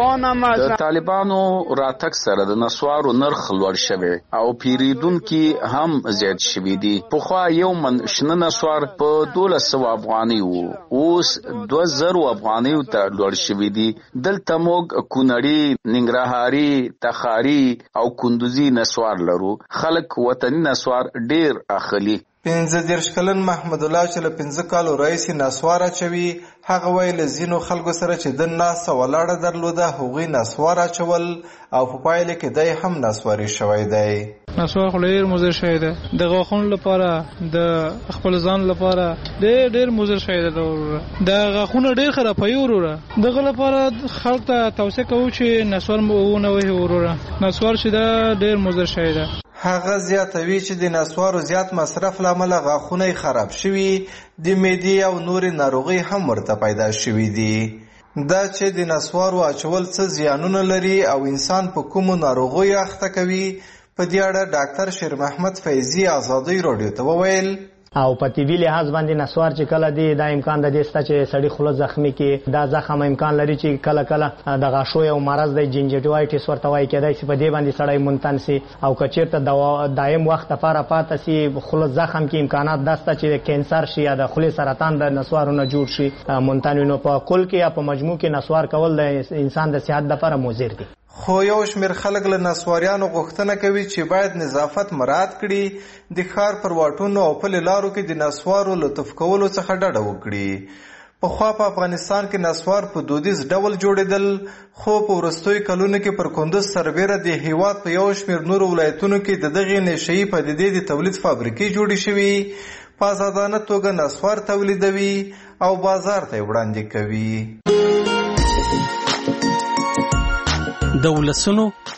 د طالبانو راتګ سره د نسوارو نرخ لوړ شوی او پیرودونکي هم زیات شوي دي. پخوا یو من شنه نسوار په دولس سوه افغانۍ وو، اوس دوه زرو افغانیو ته لوړ شوي دي. دلته موږ کونړي، ننګرهاري، تخاري او کندوزي نسوار لرو. خلک وطني نسوار ډیر اخلي. پنځه دېرش کلن محمد الله چې له پنځه کالو راهیسې نسوار اچوي، هغه وایي له ځینو خلکو سره چې د ناسته ولاړه درلوده هغوی نسوار اچول او په پایله کې دی هم نسواري شوی دی. نسوار خو ډېر مضر شوی دی، د غاښونو لپاره، د خپل ځان لپاره ډېر ډېر مضر شوی دی. د غاښونه ډېر خرابوي وروره. دغه لپاره خلک ته توصیه کوو چې نسوار ونه وهي وروره. نسوار چې دا ډېر مضر شوی دی. هغه زیاتوي چې د نسوارو زیات مصرف له امله غاښونه یې خراب شوي، د معدې او نورې ناروغۍ هم ورته پیدا شوي دي. دا چې د نسوارو اچول څه زیانونه لري او انسان په کومو ناروغیو اخته کوي، په دې اړه ډاکټر شیر محمد فیضي ازادۍ راډیو ته وویل او په طبي لحاظ باندې نسوار چې کله دی دا امکان د دې سته چې سړی خوله زخمی کې دا زخم امکان لري چې کله کله د غاښو یو مرض دی جنجټوایټس ورته وایي، کېدای شي په دې باندې سړی منتن سي او که چېرته دوا دایم وخت لپاره پاته سي خوله زخم کې امکانات دا سته چې کینسر شي یا د خولې سرطان د نسوارو نه جوړ شي منتن. نو په کل کې یا په مجموع کې نسوار کول د انسان د صحت لپاره مضر دي. خو یو شمېر خلک له نسواریانو غوښتنه کوي چې باید نظافت مراعات کړي، د ښار پر واټونو او پلې لارو کې د نسوارو لطف کولو څخه ډډه وکړي. پخوا په افغانستان کې نسوار په دودیز ډول جوړېدل، خو په وروستیو کلونو کې پر کندوز سربیره د هیواد په یو شمېر نورو ولایتونو کې د دغې نشهیي پدیدې د تولید فابریکې جوړې شوي، په ازادانه توګه نسوار تولیدوي او بازار ته یې وړاندې کوي. د ولسونو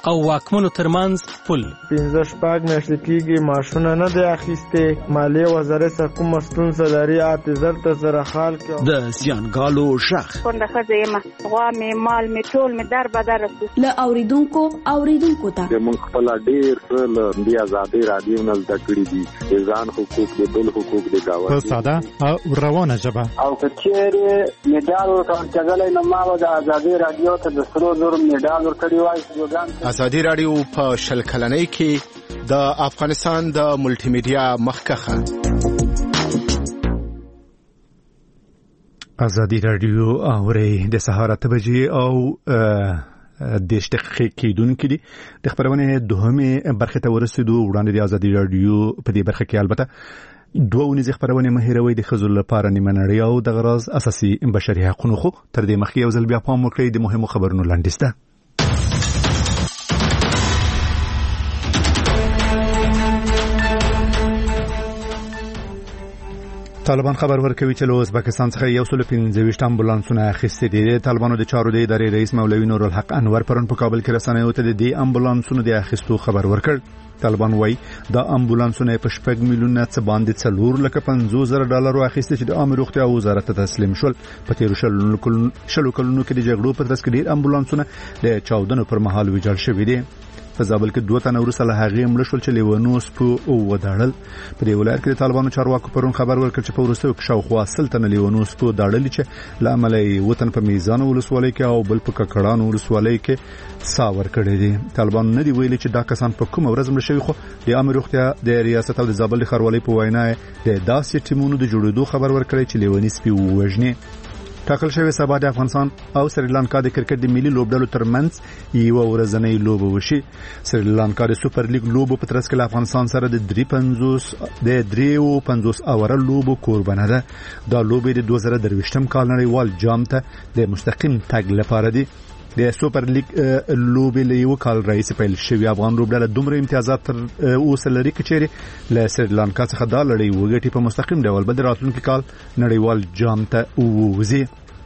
او واکمنو ترمنځ پل. پنځه شپږ میاشتې کېږي ماشونه نه دی اخیستې. مالیې وزارت څخه کومه ستونزه لري اتزر ته سره حال کړه. د زیانګالو غږ کونډه ښځه یم، غوا مې مال مې ټول مې در بدر رسو. له اوریدونکو اوریدونکو ته موږ خپل ډېر څه له دې ازادۍ رادیو نه زده کړي دي، د ځان حقوق د بل حقوق د گاونډي په ساده او روانه ژبه. او که چیرې میډال ورکول کېدلی نو ما به د ازادۍ رادیو ته د سرو زرو میډال ورکړی وای. ازادي رادیو په شل کلنۍ کې د افغانستان د ملټي میډیا مخکخه. ازادي رادیو اوري د سهار اته بجې او د شتخ کېدونکې دي. د خبرونه دوهمه برخه ته ورسېدو. وړاندې د ازادي رادیو په دې برخه کې البته دوه ونیزې خبرونه مهیروي د خزل لپاره نیمه نړۍ او د غراز اساسي بشري حقوقو خو تر دې مخکې یو ځل بیا پام وکړئ د مهمو خبرونو لاندې. طالبان خبر ورکوي چې له ازبکستان څخه یو سل پنځه ویشت امبولانسونه اخیستي دي. طالبانو د چارو د ادارې رئیس مولوي نور الحق انور پرون په کابل کې رسنیو ته د دې امبولانسونو د اخیستو خبر ورکړ. طالبان وایي دا امبولانسونه په شپږ میلیونه څه باندې څلور لکه پنځوس زره ډالر اخیستي چې د عامه روغتیا وزارت ته تسلیم شول. په تیرو شلو کلونو کې د جګړو په ترڅ کې ډېر امبولانسونه د چاودنو پر مهال ویجاړ شوي دي. په زابل کې دوه تنه وروسته له هغې مړه شول چې لیونوس په وداړل. په دې ولایت کې د طالبانو چارواکو پرون خبر ورکړ چې په وروستیو کې شاوخوا سل تنه لیونوس په وداړل چې له امله یې وطن په میزان ولسوالۍ کې او بل په ککړان ولسوالۍ کې سا ورکړی دي. طالبانو نه دی ویلي چې دا کسان په کومه ورځ مړه شوي، خو د عامه روغتیا د ریاست او د زابل د ښاروالۍ په وینا د داسې ټیمونو د جوړېدو خبر ورکړی چې لیوني سپي ووژني. ټاکل شوی سبا د افغانستان او سریلانکا د کرکټ د ملي لوبډلو ترمنځ یو ورځنۍ لوبه وشي. سریلانکا د سوپر لیګ لوبو په ترڅ کې له افغانستان سره د درې پنځوس د درې پنځوس اوره لوبو کوربنه ده. دا لوبې د دوه زره درویشتم کال نړیوال جام ته د مستقیم تګ لپاره دي. د سوپر لیګ لوبې له یو کال راهیسې پیل شوې. افغان لوبډله دومره امتیازات تر اوسه لري چې چیرې له سریلانکا څخه دا لړۍ وګټي په مستقیم ډول به د راتلونکي کال نړیوال جام ته ووځي.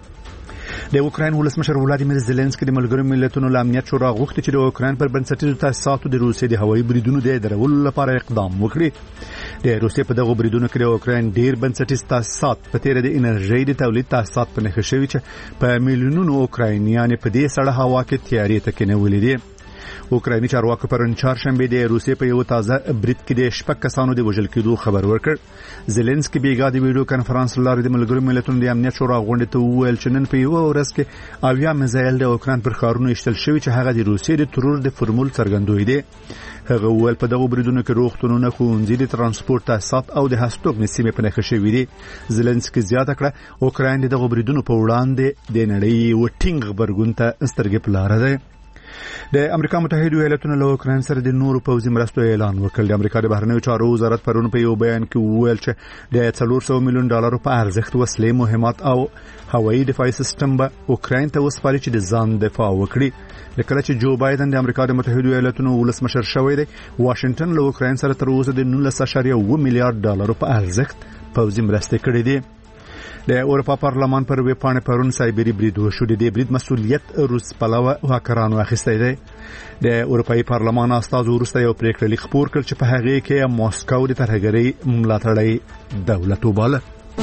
د اوکراین ولسمشر ولادیمیر زيلنسکي د ملګرو ملتونو له امنیت شورا غوښتي چې د اوکراین پر بنسټیزو تاسیساتو د روسیې د هوایي بریدونو د درولو لپاره اقدام وکړي. د روسیې په دغه بریدونو کې د اوکراین ډیر بنسټیز تاسیسات په تیر د انرژي د تولید تاسیسات په نښه شوي چې په میلیونونو اوکراینیان په دې سړه هوا کې تیاری ته کېنولې دي. اوکرایني چارواکو پرون چهارشنبه د روسیې په یو تازه برید کې د شپږ کسانو د وژل کېدو خبر ورکړ. زيلنسکي بیګا د ویډیو کانفرنس لاره د ملګرو ملتونو د امنیت شورا غونډې ته وویل چې نن په یو ورځ کې اویا میزایل د اوکراین پر ښارونو ایستل شوي چې هغه د روسیې د ترور د فرمول څرګندوي دي. هغه وویل په دغه بریدونو کې روغتونونه، ښوونځي، د ترانسپورت تاسیسات او د هستوګنې سیمې په نښه شوي دي. زيلنسکي زیاته کړه اوکراین دغه بریدونو په وړاندې د نړۍ و ټینګ غبرګون ته سترګې په لاره ده. د امریکا متحده ایالاتونو له اوکراین سره د نورو پوځي مرستو اعلان وکړ. د امریکا د بهرنیو چارو وزارت پرون په یو بیان کې وویل چې د څلور سوه میلیون ډالرو په ارزښت وسلې، مهمات او هوایي دفاعي سیستم به اوکراین ته وسپاري چې د ځان دفاع وکړي. لکه چې جو بایدن د امریکا د متحده ایالاتونو ولسمشر شوی دی، واشنگټن له اوکراین سره تر اوسه د نولس اعشاریه اوه میلیارډ ډالرو په ارزښت پوځي مرستې کړې دي. د اروپا پارلمان پر ویب پاڼې پرون سایبری برید وشو. د دې برید مسؤلیت روس پلوه هاکرانو اخیستی دی. د اروپایي پارلمان استازو وروسته یو پریکړه لیک خپور کړ چې په هغې کې ماسکو د ترهګرۍ ملاتړی دولت وباله.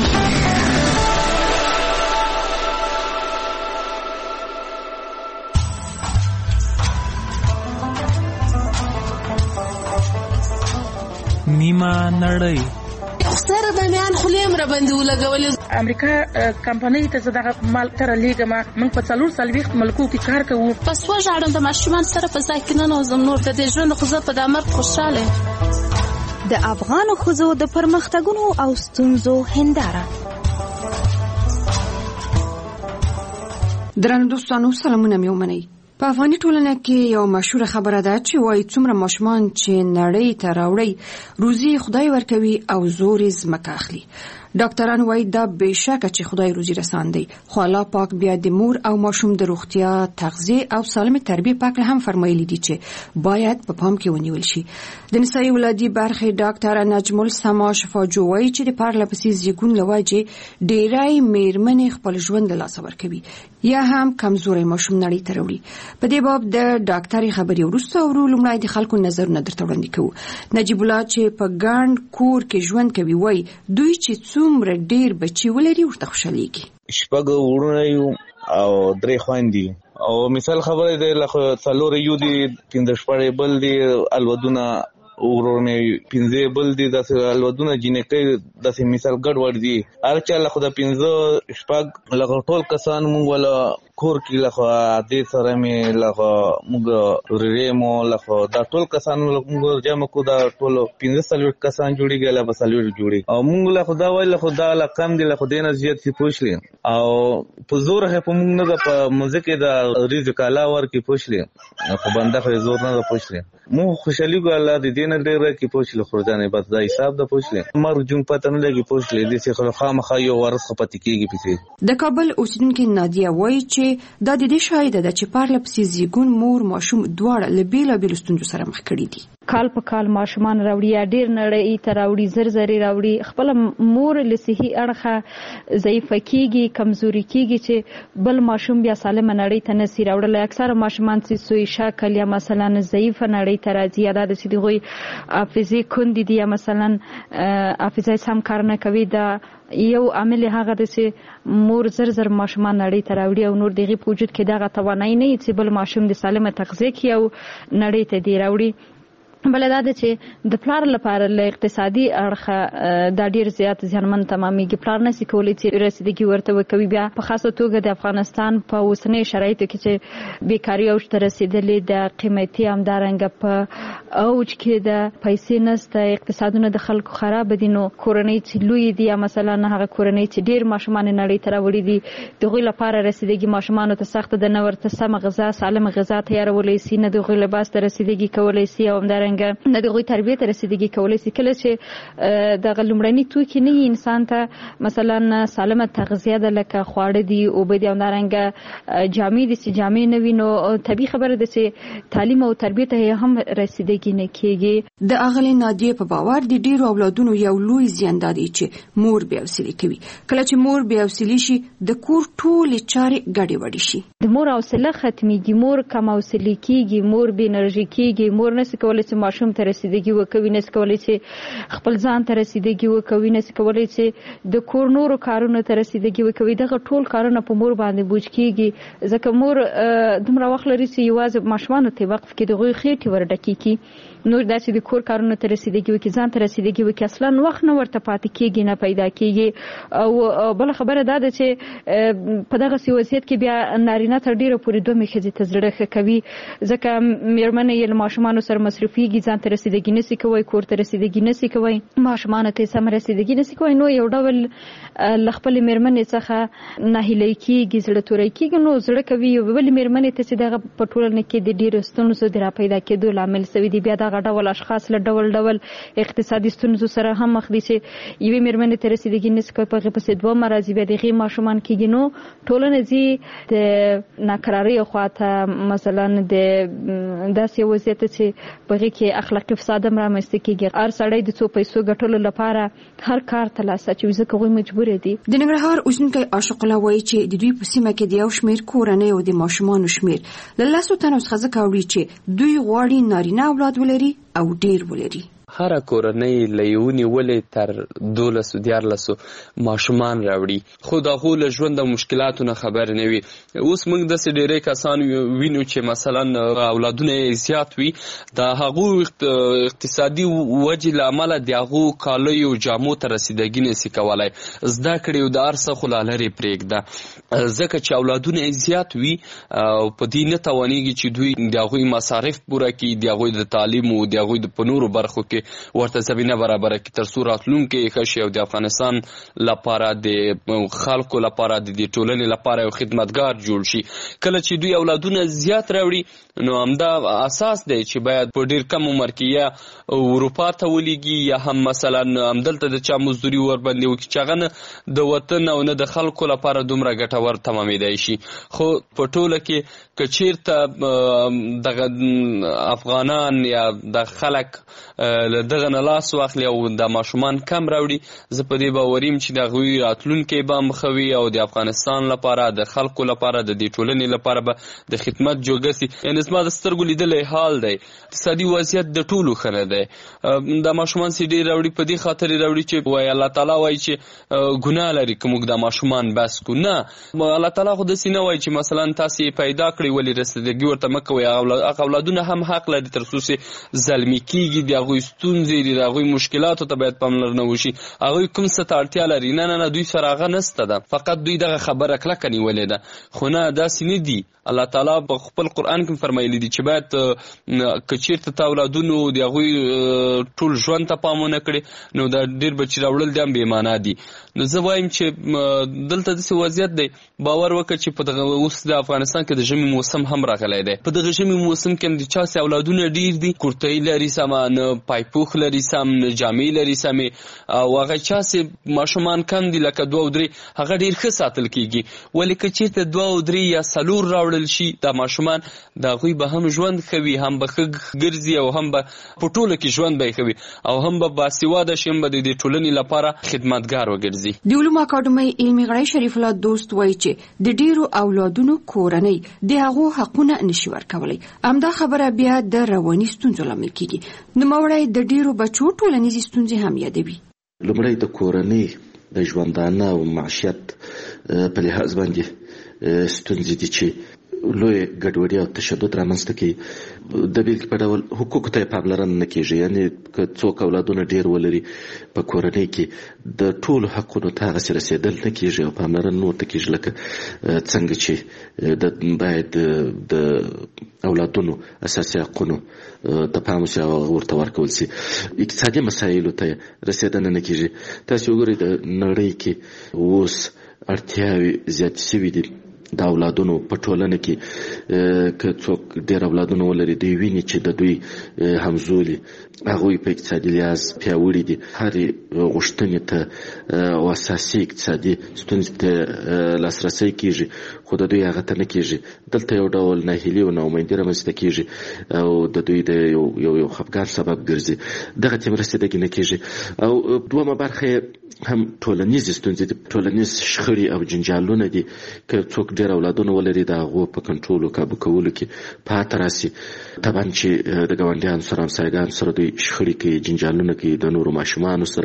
نیمه نړۍ سره د میان خلیم را باندې ولګولې. امریکا کمپنۍ ته زده مال تر لیګما موږ په څلور سلويخت ملکو کې کار کوو. پس وژاړم د ماشومان سره په ځای کې نه نوزم نور د دې ژوند خو زه په دامر خوشاله. د افغان ښځو د پرمختګونو او ستونزو هنداره. درنو دوستانو سلامونه مې ومنئ. په افغاني ټولنه کې یو مشهور خبره ده چې وایي څومره ماشومان چې نړۍ ته راوړي روزي خدای ورکوي او زور یې ځمکه اخلي. ډاکټران وایي دا بېشکه چې خدای روزي رسان دی، خو الله پاک بیا د مور او ماشوم د روغتیا، تغذیه او سالمې تربیې په اړه هم فرمایلي دي چې باید په پام کې ونیول شي. د نسایي ولادي برخې ډاکټر نجم السما شفاجو وایي چې د پرلپسې زیږون له وجې ډېری مېرمنې خپل ژوند له لاسه ورکوي یا هم کمزوري ماشوم نړۍ ته راوړي. په دې باب د ډاکټري خبري ورسته ورو لمړی د خلکو نظرونه درته وړاندې کوو. نجیب الله چې په ګاند کور کې ژوند کوي وای دوی چې څومره ډیر بچي ولري ورته خوشاليږي. شپږ وروڼه یو او درې خويندې او مثال خبره ده لکه څلور یو دي پنځه شپږ بل دي الودونه ورونه پنځه بل دي د الودونه جنکې د مثال ګډ ور دي ارچا له خدای پنځه شپږ لکه ټول کسان مونږ ولا کور کې لکه دې سره مې لکه مونږ ورېمو لکه دا ټول کسان مونږ جمع کو دا ټول پنځه سلوي کسان جوړیږي لا بسلوي جوړي او مونږ له خدای وای له خدای لا کم دي له خدای نه زیات څه پوښلې او په زور هه په مونږ نه په موزیک د ریزق علا ور کې پوښلې خو بنده په زور نه پوښلې مو خوشالي ګل د دین ډېر کې پوښلې خورځانه بس دا حساب د پوښلې مر جون پته نه لګي پوښلې دې څه خو خامخا یو ورس خپتی کېږي پېڅې. د کابل اوسیدونکو نادیه وایي چې دا د دې شاهد ده چې پارله پسې زیګون مور ماشوم دواړه له بیلابیلو ستونزو سره مخ کړي دي. کال په کال ماشومان راوړي یا ډیر نړۍ ته راوړي زر زری راوړي خپل مور له صحي اړخه ضعیف کیږي کمزوري کیږي چې بل ماشوم بیا سالم نړۍ ته نسی راوړل. اکثر ماشومان چې سوی شکل یا مثلا ضعیف نړۍ ته راځي یا د سیدغوي حافظي کندي دي یا مثلا حافظه سم کار نه کوي دا یو عامل هغه د چې مور زر زر ماشومان نړۍ ته راوړي او نور دغه په وجود کې دغه توانای نه چې بل ماشوم د سالمه تغذیه کې او نړۍ ته دی راوړي. بل دا د چې د پلار لپاره له اقتصادي اړخه دا ډیر زیات ځانمن تمامېږي. پلار نشي کولی چې رسیدګي ورته وکوي. بیا په خاصه توګه د افغانستان په اوسنۍ شرایطو کې چې بیکاري اوج ته رسیدلې د قیمتي همدارنګه په اوج کې د پیسې نسته اقتصادونه د خلکو خراب دي نو کورنۍ چې لوی دي یا مثلا هغه کورنۍ چې ډیر ماشومان نړۍ ته راوړي دي دغه لپاره رسیدګي ماشومان ته سخت د نه ورته سم غذا سالم غذا تیارولای شي نه دغه لباس ته رسیدګي کولای شي او همدارنګه نه دغه تربیه ته رسیدګي کولای شي. کله چې د غلمړنی توکي نه انسان ته مثلا سالمه تغذیه د لکه خواړه دي او به د همدارنګه جامې دي چې جامې نه وینو طبي خبره ده چې تعلیم او تربیه ته هم رسیدګي نه کیږي. د اغلی نادیه په باور د ډیرو اولادونو یو لوی زیان دی چې مور بیا وسیلې کوي. کله چې مور بیا وسیلې شي د کور ټولې چارې ګډې وډې شي. د مور حوصله ختميږي. مور کم حوصله کیږي. مور بې انرژي کیږي. مور نشي کولای چې ماشوم ته رسیدګي وکوي نشي کولای چې خپل ځان ته رسیدګي وکوي نشي کولای چې د کور نورو کارونو ته رسیدګي وکوي. دغه ټول کارونه په مور باندې بوج کیږي ځکه مور دومره وخت لري چې یوازې ماشومان ته وقف کې دغه خېټي ورډکی کی نور داسې د کور کارونو ته رسیدګي وکي ځان ته رسیدګي وکي اصلا وخت نه ورته پاتې کیږي نه پیدا کیږي. او بل خبره ده چې په دغه وضعیت کې بیا نارینه تر ډیره پورې دوه میخزي تزړه کوي ځکه میرمنې یې ماشومان سره مصرفيږي ځان ته رسیدګي نسی کوي کور ته رسیدګي نسی کوي ماشومان ته سم رسیدګي نسی کوي نو یو ډول لخپل میرمنې څخه نه هلي کیږي زړه توري کیږي نو زړه کوي بل میرمنې ته چې دغه پټولنه کې د ډیرو ستونزو درا پیدا کېدو لامل سوي دی. بیا دغه ډول اشخاص له ډول ډول اقتصادي ستونزو سره هم مخ دي چې یوې میرمنې ته رسیدګي نسی کوي په پسې دوه مرزي به دغه ماشومان کیږي نو ټولنه زی د ناکراری خواته مثلا د داسې وضعیت چې په کې اخلاقي فساد هم رامنځته کیږي. هر سړی د څو پیسو ګټلو لپاره هر کار ته لاس اچوي ځکه هغوی مجبور دي. د ننګرهار اوسیدونکي عاشق الله وایي چې د دوی په سیمه کې د یو شمېر کورنۍ او د ماشومانو شمېر له لاسو تنو څخه ځکه چې دوی غواړي نارینه اولاد ولري او ډیر ولري. هر کورنۍ لیونی ولې تر دولس دیارلس ماشومان راوړي خو دا غو له ژوند د مشکلاتو نه خبر نه وي. اوس موږ د ډېرې کسان وینو چې مثلا اولادونه زیات وي د هغو اقتصادي وجې له امله د هغو کالیو جامو ته رسیدګي نشي کولای زده کړي او د هر څه خو لا لرې پرېږده ځکه چې اولادونه زیات وي او په دې نه توانېږي چې دوی د هغوی مصارف پوره کړي د هغوی د تعلیم او د هغوی د په نورو برخو کې ورته زمینه برابره کړي تر څو راتلونکي ښه شي او د افغانستان لپاره د خلکو لپاره د ټولنې لپاره یو خدمتګار جوړ شي. کله چې دوی اولادونه زیات راوړي نو همدا اساس دی چې باید په ډیر کم عمر کې یا اروپا ته ولیږي یا هم مثلا همدلته د چا مزدوري ورباندې وکړي چې هغه نه د وطن او نه د خلکو لپاره دومره ګټور تمامېدای شي. خو په ټوله کې که چیرته دغه افغانان یا د خلک له دغه نه لاس واخلي او د ماشومان کم راوړي زه په دې باوریم چې د هغوی راتلونکی به مخوي او د افغانستان لپاره د خلکو لپاره د دې ټولنې لپاره به د خدمت جوګه سي. یعنې زما د سترګو لیدلی حال دی اقتصادي وضعیت د ټولو ښه نه دی. دا ماشومان چې ډېر راوړي په دې خاطر یې راوړي چې وایي الله تعالی وایي چې ګناه لري که موږ دا ماشومان بس کړو. نه، الله تعالی خو داسې نه وایي چې مثلا تاسې یې پیدا کړئ ولې رسېدګي ورته مه کوئ. هغه اولادونه هم حق لري تر څو چې زلمي کېږي د هغوی ستونزې دي د هغوی مشکلاتو ته باید پاملرنه وشي. هغوی کوم څه ته اړتیا لري نه نه نه دوی سره هغه نسته ده، فقط دوی دغه خبره کلکه نیولې ده. خو نه داسې نه دي. الله تعالی په خپل قرآن کې فرمایلی دي چې باید که چېرته ته اولادونو د هغوی ټول ژوند ته پام ونه کړې نو دا ډېر بچي راوړل دي هم بې معنا دي. نو زه وایم چې دلته داسې وضعیت دی، باور وکړه چې په دغه اوس د افغانستان کې د ژمي موسم هم راغلی دی. په دغه ژمي موسم کې هم د چا چې اولادونه ډېر دي، کورتۍ لري سمه، نه پایپوښ لري سم، نه جامې لري سمې، او هغه چا چې ماشومان کم دي لکه دوه او درې هغه ډېر ښه ساتل کېږي. ولې که چېرته دوه او درې یا څلور راوړل شي دا ماشومان د هغوی به هم ژوند ښه وي، هم به ښه ګرځي او هم به په ټوله کې ژوند به یې ښه وي او هم به باسواده شي، هم به د دې ټولنې لپاره خدمتګار وګرځي. د علومو اکاډمۍ علمي غړی شریف الله دوست وایي چې د ډیرو اولادونو کورنۍ د هغو حقونه نشي ورکولی. همدا خبره بیا د رواني ستونزو لامل کیږي. نوموړی د ډیرو بچو ټولنیزې ستونزې هم یادوي. لومړی د کورنۍ د ژوندانه او معیشت په لحاظ باندې ستونزې دي چې لوی ګډوډي او تشدد رامنځته کوي. د بیلګې په ډول حقوقو ته یې پاملرنه نه کېږي. یعنې که څوک اولادونه ډېر ولري په کورنۍ کې د ټولو حقونو ته هغسې رسېدل نه کېږي او پاملرنه نه ورته کېږي لکه څنګه چې د باید د اولادونو اساسي حقونو ته پام وشي او ورته ورکول شي. اقتصادي مسایلو ته رسېدنه نه کېږي. تاسې وګورئ د نړۍ کې اوس اړتیاوې زیاتې شوي دي د اولادونو په ټولنه کې. که څوک ډېر اولادونه ولري دوی ویني چې د دوی همزولي هغوی په اقتصادي لحاظ پیاوړي دي، هرې غوښتنې ته او اساسي اقتصادي ستونزې ته لاسرسی کېږي، خو د دوی هغه ته نه کېږي. دلته یو ډول ناهیلي او ناامیدي رامنځته کېږي او د دوی د یو یو یو خفګان سبب ګرځي. دغه ته رسېدګي نه کېږي. او دویمه برخه هم ټولنیزې ستونزې دي، ټولنیز شخړې او جنجالونه دي. که څوک ډېر اولادونه ولري د هغو په کنټرول او کابو کولو کې پاته راسي، طبعا چې د ګاونډیانو سره همسایګانو سره دوی شخړې کوي، جنجالونه کوي، د نورو ماشومانو سره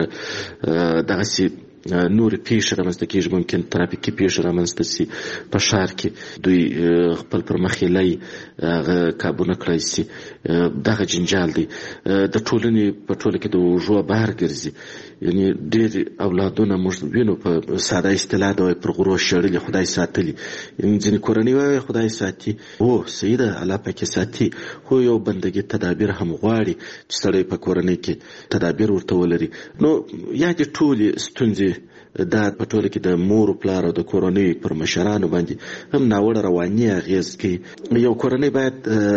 دغسې نورې پیښې رامنځته کېږي. ممکن ترافیکي پیښې رامنځته سي په ښار کې، دوی خپل پر مخ یې لای هغه کابو نه کړی سي. دغه جنجال دی د ټولنې په ټوله کې د اوږو بار ګرځي. یعنې ډېر اولادونه موږ وینو په ساده اصطلاح د پر غرو شړلي خدای ساتلي. یعنې ځینې کورنۍ وایي خدای ساتي، هو صحیح ده الله پاک یې ساتي، خو یو بندګي تدابیر هم غواړي چې سړی په کورنۍ کې تدابیر ورته ولري. نو یا دې ټولې ستونزې دا په ټوله کې د مور او پلار او د کورنۍ پر مشرانو باندې هم ناوړه رواني اغېز کوي. یو کورنۍ باید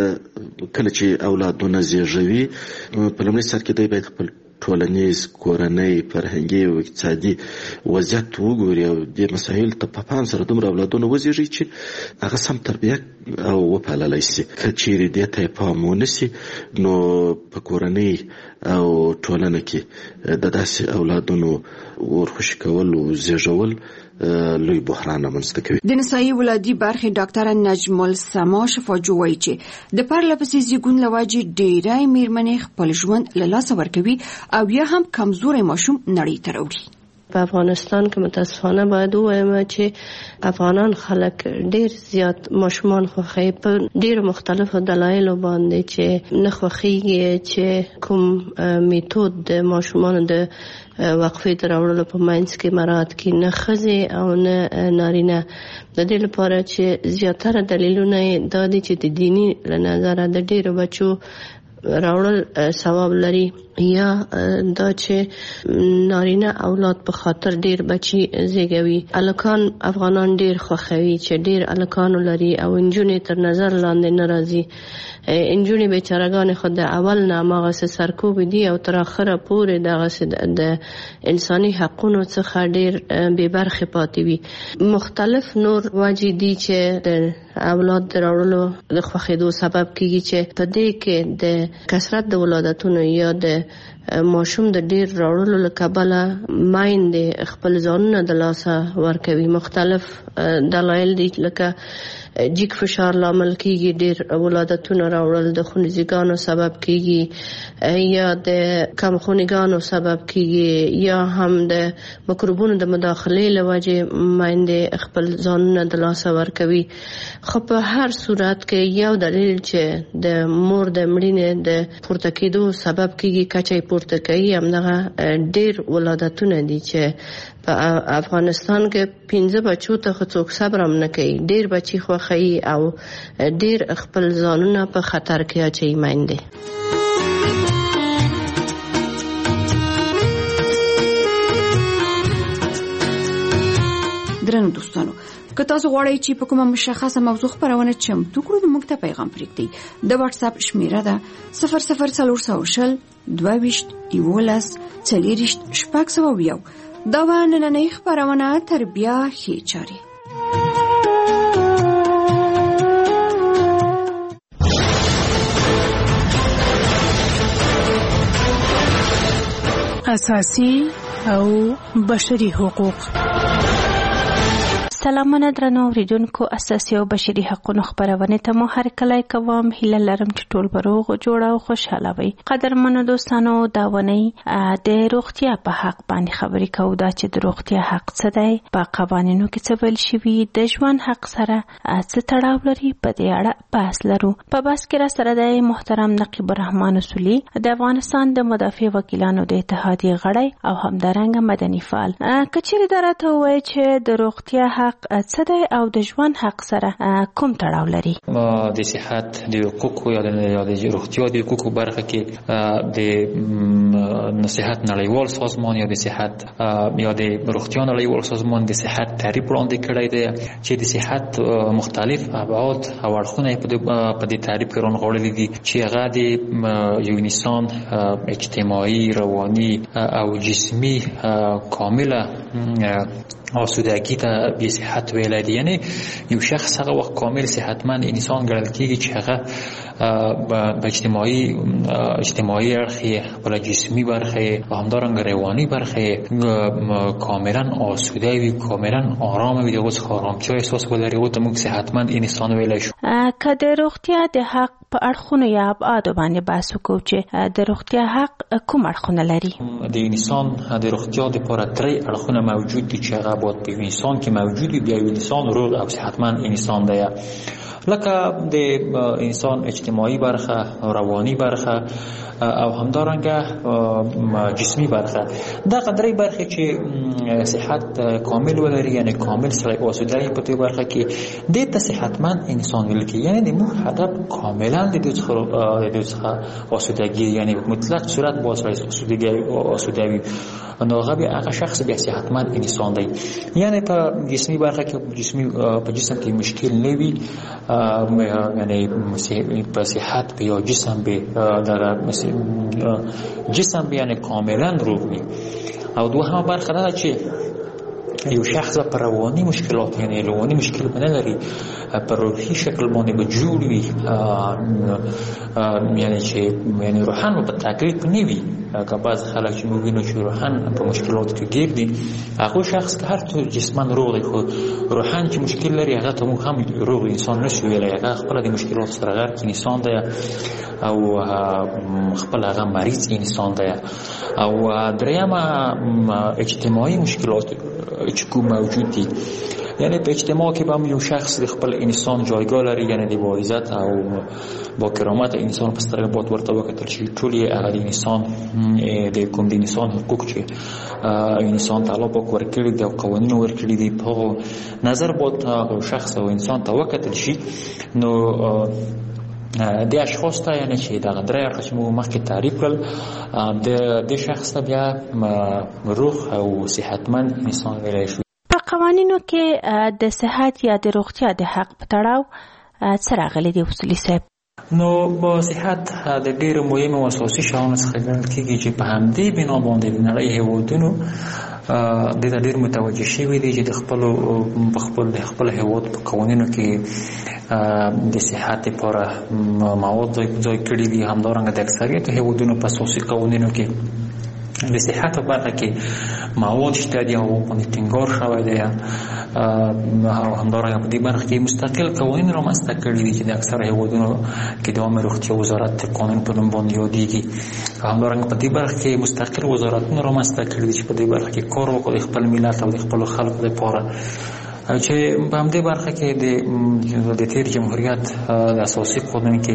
کله چې اولادونه زیږوي په لومړي سر کې دوی باید خپل ټولنیز، کورنۍ، فرهنګي او اقتصادي وضعیت وګوري او دې مسایلو ته په پام سره دومره اولادونه وزېږي چې هغه سم تربیه او وپاللی شي. که چیرې دې ته یې پام ونه شي نو په کورنۍ او ټولنه کې د داسې اولادونو ورخوشي کول او زیږول لوی بحران رامنځته کوي. د نسایي ولادي برخې ډاکټره نجم السما شفاجو وایي چې د پرله پسې زیږون له وجې ډېری مېرمنې خپل ژوند له لاسه ورکوي او یا هم کمزوری ماشوم نړۍ ته راوړي. په افغانستان کې متاسفانه باید ووایم چې افغانان خلک ډیر زیات ماشومان خوښوي په ډیرو مختلفو دلایلو باندې چې نه خوښیږي چې کوم میتود د ماشومانو د وقفې تر راوړلو په منځ کې مراعات کړي، نه ښځې او نه نارینه. د دې لپاره چې زیاتره دلیلونه دا دي چې د دیني له نظره د ډیرو بچو راوړل ثواب لري، یا دا چې نارینه اولاد په خاطر ډیر بچي زیږوي. الکان افغانان ډیر خوښوي چې ډیر الکان لري او انجونې تر نظر لاندې نه راځي. انجونې بیچارهګانې خو د اول نه هماغسې سرکوب دي او تر اخره پورې دغسې د انساني حقونو څخه ډیر بې برخې پاتې وي. مختلف نور وجې دي چې د اولاد د راوړلو د خوښېدو سبب کېږي چې په دې کې د کثرت د ولادتونو یا د ماشوم د ډیر راوړلو له کبله مایندې خپل ځانونه د لاسه ورکوي. مختلف دلایل دي لکه جګ فشار لامل کیږي، ډیر ولادتونه راوړل د خونریزګانو سبب کیږي، یا د کم خونګانو سبب کیږي، یا هم د مکروبونو د مداخلې له وجې مایندې خپل ځانونه د لاسه ورکوي. خو په هر صورت کې یو دلیل چې د مور د مړینې د پورته کېدو سبب کیږي کچې پورته کوي همدغه ډیر ولادتونه دي چې په افغانستان کې پنځه بچو ته څوک صبر هم نه کوي، ډیر بچي خوښوي او ډیر خپل ځانونه په خطر کې اچوي مایندې. درنو دوستانو، که تاسو غواړئ چې په کومه مشخصه موضوع خبرونه چمتو کړو نو موږ ته پیغام پرېږدئ. د واتس اپ شمیره ده صفر صفر څلور سوه شل دوه ویشت یولس څلېرویشت شپږ سوه اویا. دا وه نننۍ خپرونه تر بیا ښې چارې. اساسي او بشري حقوق. سلامونه درنو اوریدونکو، اساسي او بشري حقوقو خبرونه ته مو هر کله کوم هیله لرم چې ټول بروغ جوړ او خوشاله وي. قدرمنو دوستانو، دا ونی د روغتیا په حق باندې خبرې کوو. دا چې د روغتیا حق څه دی، په قوانینو کې څه ویل شوي، د ژوند حق سره څه تړاو لري، په دې اړه بحث لرو. په بحث کې را سره د محترم نقیب الرحمن اصولي د افغانستان د مدافع وکیلانو د اتحادیې غړی او همدارنګه مدني فعال. کچېرې درته وایي چې د روغتیا حق څه دی او د ژوند حق سره کوم تړاو لري. د صحت د حقوقو یا د روغتیا د حقوقو برخه کې د صحت نړیوال سازمان یا د صحت یا د روغتیا نړیوال سازمان د صحت تعریف وړاندې کړی دی چې د صحت مختلف ابعاد او اړخونه په دې تعریف کې رانغاړلي دي چې هغه د یو انسان اجتماعي، رواني او جسمي کامله آسودگی ته به صحت ویل دي. یعنی یو شخص هغه وخت کامل صحتمند انسان ګڼل کېږي چې هغه په اجتماعي اجتماعي اړخ، بل جسمي برخه او همدارنګه رواني برخه کاملا آسوده وي، کاملا آرام وي، دغه آرامتیا احساس ولري او ته موږ صحتمند انسان ویل شو. که د روغتیا د حق په اړخونو یا ابعادو باندې بحث وکړو چې د روغتیا حق کوم اړخونه لري. د انسان د روغتیا لپاره درې اړخونه موجود دي چې هغه باید په انسان کې موجود وي. بیا یو انسان روغ او صحتمند انسان دی، لکه د انسان اجتماعي برخه، رواني برخه او همدارنګه جسمي برخه. دا درې برخه چې صحت کامل ولري، یعنی کامل سره آسوده په دې برخه کې د صحتمند انسان ویل کی. یعنی د موږ هدف کاملا د دې څخه آسودگی، یعنی مطلق صورت با آسودگی آسوده وي، نو هغه هغه شخص بیا صحتمند انسان دی. یعنی په جسمي برخه کې جسمي په جسم کې مشکل نه وي، یعنی په صحت به یا جسم به در جسم به یعنی کاملا روغ وي. او دوهمه برخه دا چې یو شخص پر رواني مشکلات، یعنی رواني مشکل نه لري، پر روحي شکل باندې به جوړ وي، یعنی چې یعنی روحان په تکلیف نه وي. که بعض خلک چې موږ وینو چې روحان په مشکلات کې ګیر دي، هغه شخص که هر څو جسمن روغ دی خو روحان چې مشکل لري، هغه ته موږ هم روغ انسان نشو ویلی. هغه خپل د مشکلات سره غرق انسان دی او خپل هغه مریض انسان دی. او درېیمه اجتماعي مشکلات چې کوم موجود دي، یعنی په اجتماع کې به هم یو شخص د خپل انسان جایگاه لري، یعنی د با عزت او با کرامت انسان په سترګه باید ورته وکتل شي. ټول یې هغه د انسان د کوم د انسان حقوق چې انسان ته الله پاک ورکړي دي او قوانینو ورکړي دي، په هغه نظر باید هغه شخص او انسان ته وکتل شي. نو د اشخاص ته، یعنی چې دغه درې اړخ چې موږ مخکې تعریف کړل، د دې شخص ته بیا روغ او صحتمند انسان ویلی شو. په قوانینو کې د صحت یا د روغتیا د حق په تړاو څه راغلي دي اصولي صاحب؟ نو با صحت د ډېرو مهمو او اساسي شیانو څخه ګڼل کېږي چې په همدې بنا باندې د نړۍ هېوادونو د دې ډېر متوجه شوي دي چې د خپل خپل د خپل هیواد په قوانینو کې د صحت لپاره مواد ځای کړي دي. همدارنګه د اکثریت هیوادونو په اساسي قوانینو کې د صحت په برخه کې مواد شته دي او باندې ټینګار شوی دی. او همدارنګه په دې برخه کې مستقل قوانین رامنځته کړي دي چې د اکثره هیوادونو کې د عامه روغتیا وزارت د قانون په نوم باندې یادېږي. همدارنګه په دې برخه کې مستقل وزارتونه رامنځته کړي دي چې په دې برخه کې کار وکړي د خپل ملت او د خپل خلکو لپاره، چې په همدې برخه کې د د تیر جمهوریت د اساسي قانون کې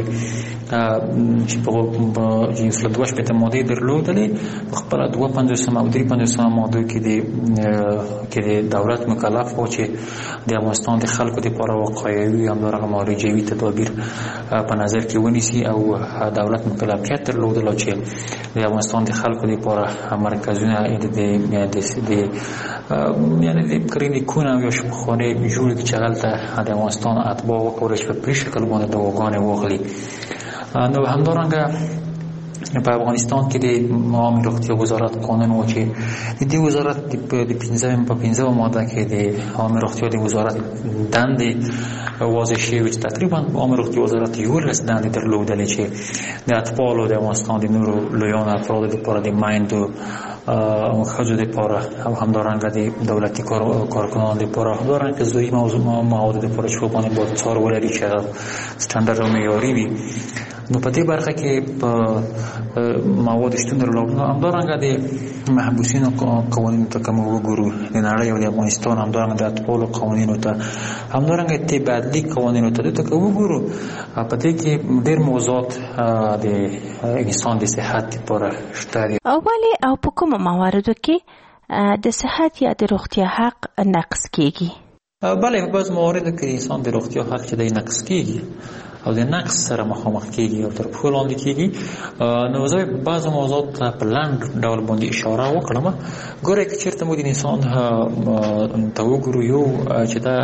چې په یو دوه شپېته مادې درلودلې، په خپله دوه پنځوسمه او درې پنځوسمه مادو کې د کې د دولت مکلف و چې د افغانستان د خلکو لپاره وقایوي همدارنګه معالجوي تدابیر په نظر کې ونیسي، او دولت مکلفیت درلودله چې د افغانستان د خلکو لپاره مرکزونه د یعنې د کلینیکونه او یا شفاخانې جوړې کړي چې هلته د افغانستان اتباع وکولی شي په فري شکل باندې دواګانې واخلي. نو همدارنګه په افغانستان کې د عامه روغتیا وزارت قانون و چې د دې وزارت د پنځم په پنځمه ماده کې د عامه روغتیا د وزارت دندې واضح شوي چې تقریبا عامه روغتیا وزارت یولس دندې درلودلې چې د اتباعو د افغانستان د نورو لویانو افرادو لپاره د میندو او ښځو لپاره او همدارنګه د دولتي کارکنانو لپاره همدارنګه غذایي موادو لپاره چې باندې باید څار ولري چې سټنډرډ او معیاري وي. نو په دې برخه کې په مواد شتون درلود. نو همدارنګه د محبوسینو قوانینو ته کوم وګورو د نړۍ او د افغانستان همدارنګه د اتباعو قوانینو ته همدارنګه تبادلي قوانینو ته دته وګورو، په دې کې ډېر موضوعات د انسان د صحت لپاره شته دي. اولي او په کومو مواردو کې د صحت یا د روغتیا حق نقض کیږي؟ بله، په بعض مواردو کې انسان د روغتیا حق چې دی نقض کیږي او د نقص سره مخامخ کیږي او تر پښو لاندې کیږي. نو زه بعضو موضوعات په لنډ ډول باندې اشاره وکړم. ګورئ که چېرته موږ د انسان ته وګورو، یو چې دا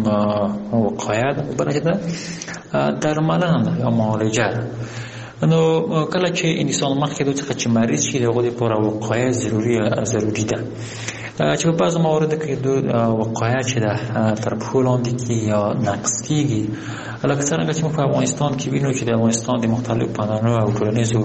وقایه ده، بله چې دا درملنه ده یا معالجه ده. نو کله چې انسان مخکې د څخه چې مریض شي د هغو لپاره وقایه ضروري ضروري ده، چې په بعضو مواردو کې د وقایه چې ده تر پښو لاندې کیږي یا نقص کیږي. لکه څرنګه چې موږ په افغانستان کې وینو چې د افغانستان د مختلفو پانانو او ټولنیزو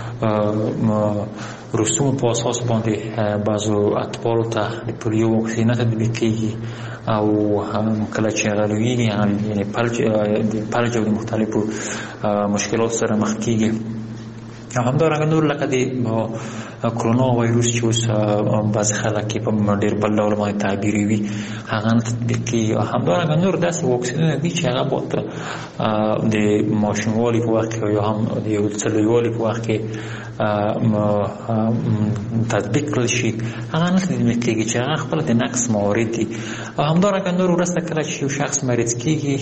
رسومو په اساس باندې بعضو اتباعو ته د پولیو واکسینه تطبیق کیږي، او کله چې هغه لویږي یعنې د فلج او د مختلفو مشکلاتو سره مخ کیږي. همدارنګه نور لکه د کرونا وایروس چې اوس بعضې خلک یې په ډېر بل ډول باندې تعبیروي، هغه نه تطبیق کېږي. همدارنګه نور داسې واکسینونه دي چې هغه باید د ماشوموالي په وخت کې یا هم د یو څه لویوالي په وخت کې تطبیق کړل شي، هغه نه تطبیق کېږي چې هغه خپله د نقص موارد دي. او همدارنګه نور وروسته کله چې یو شخص مریض کېږي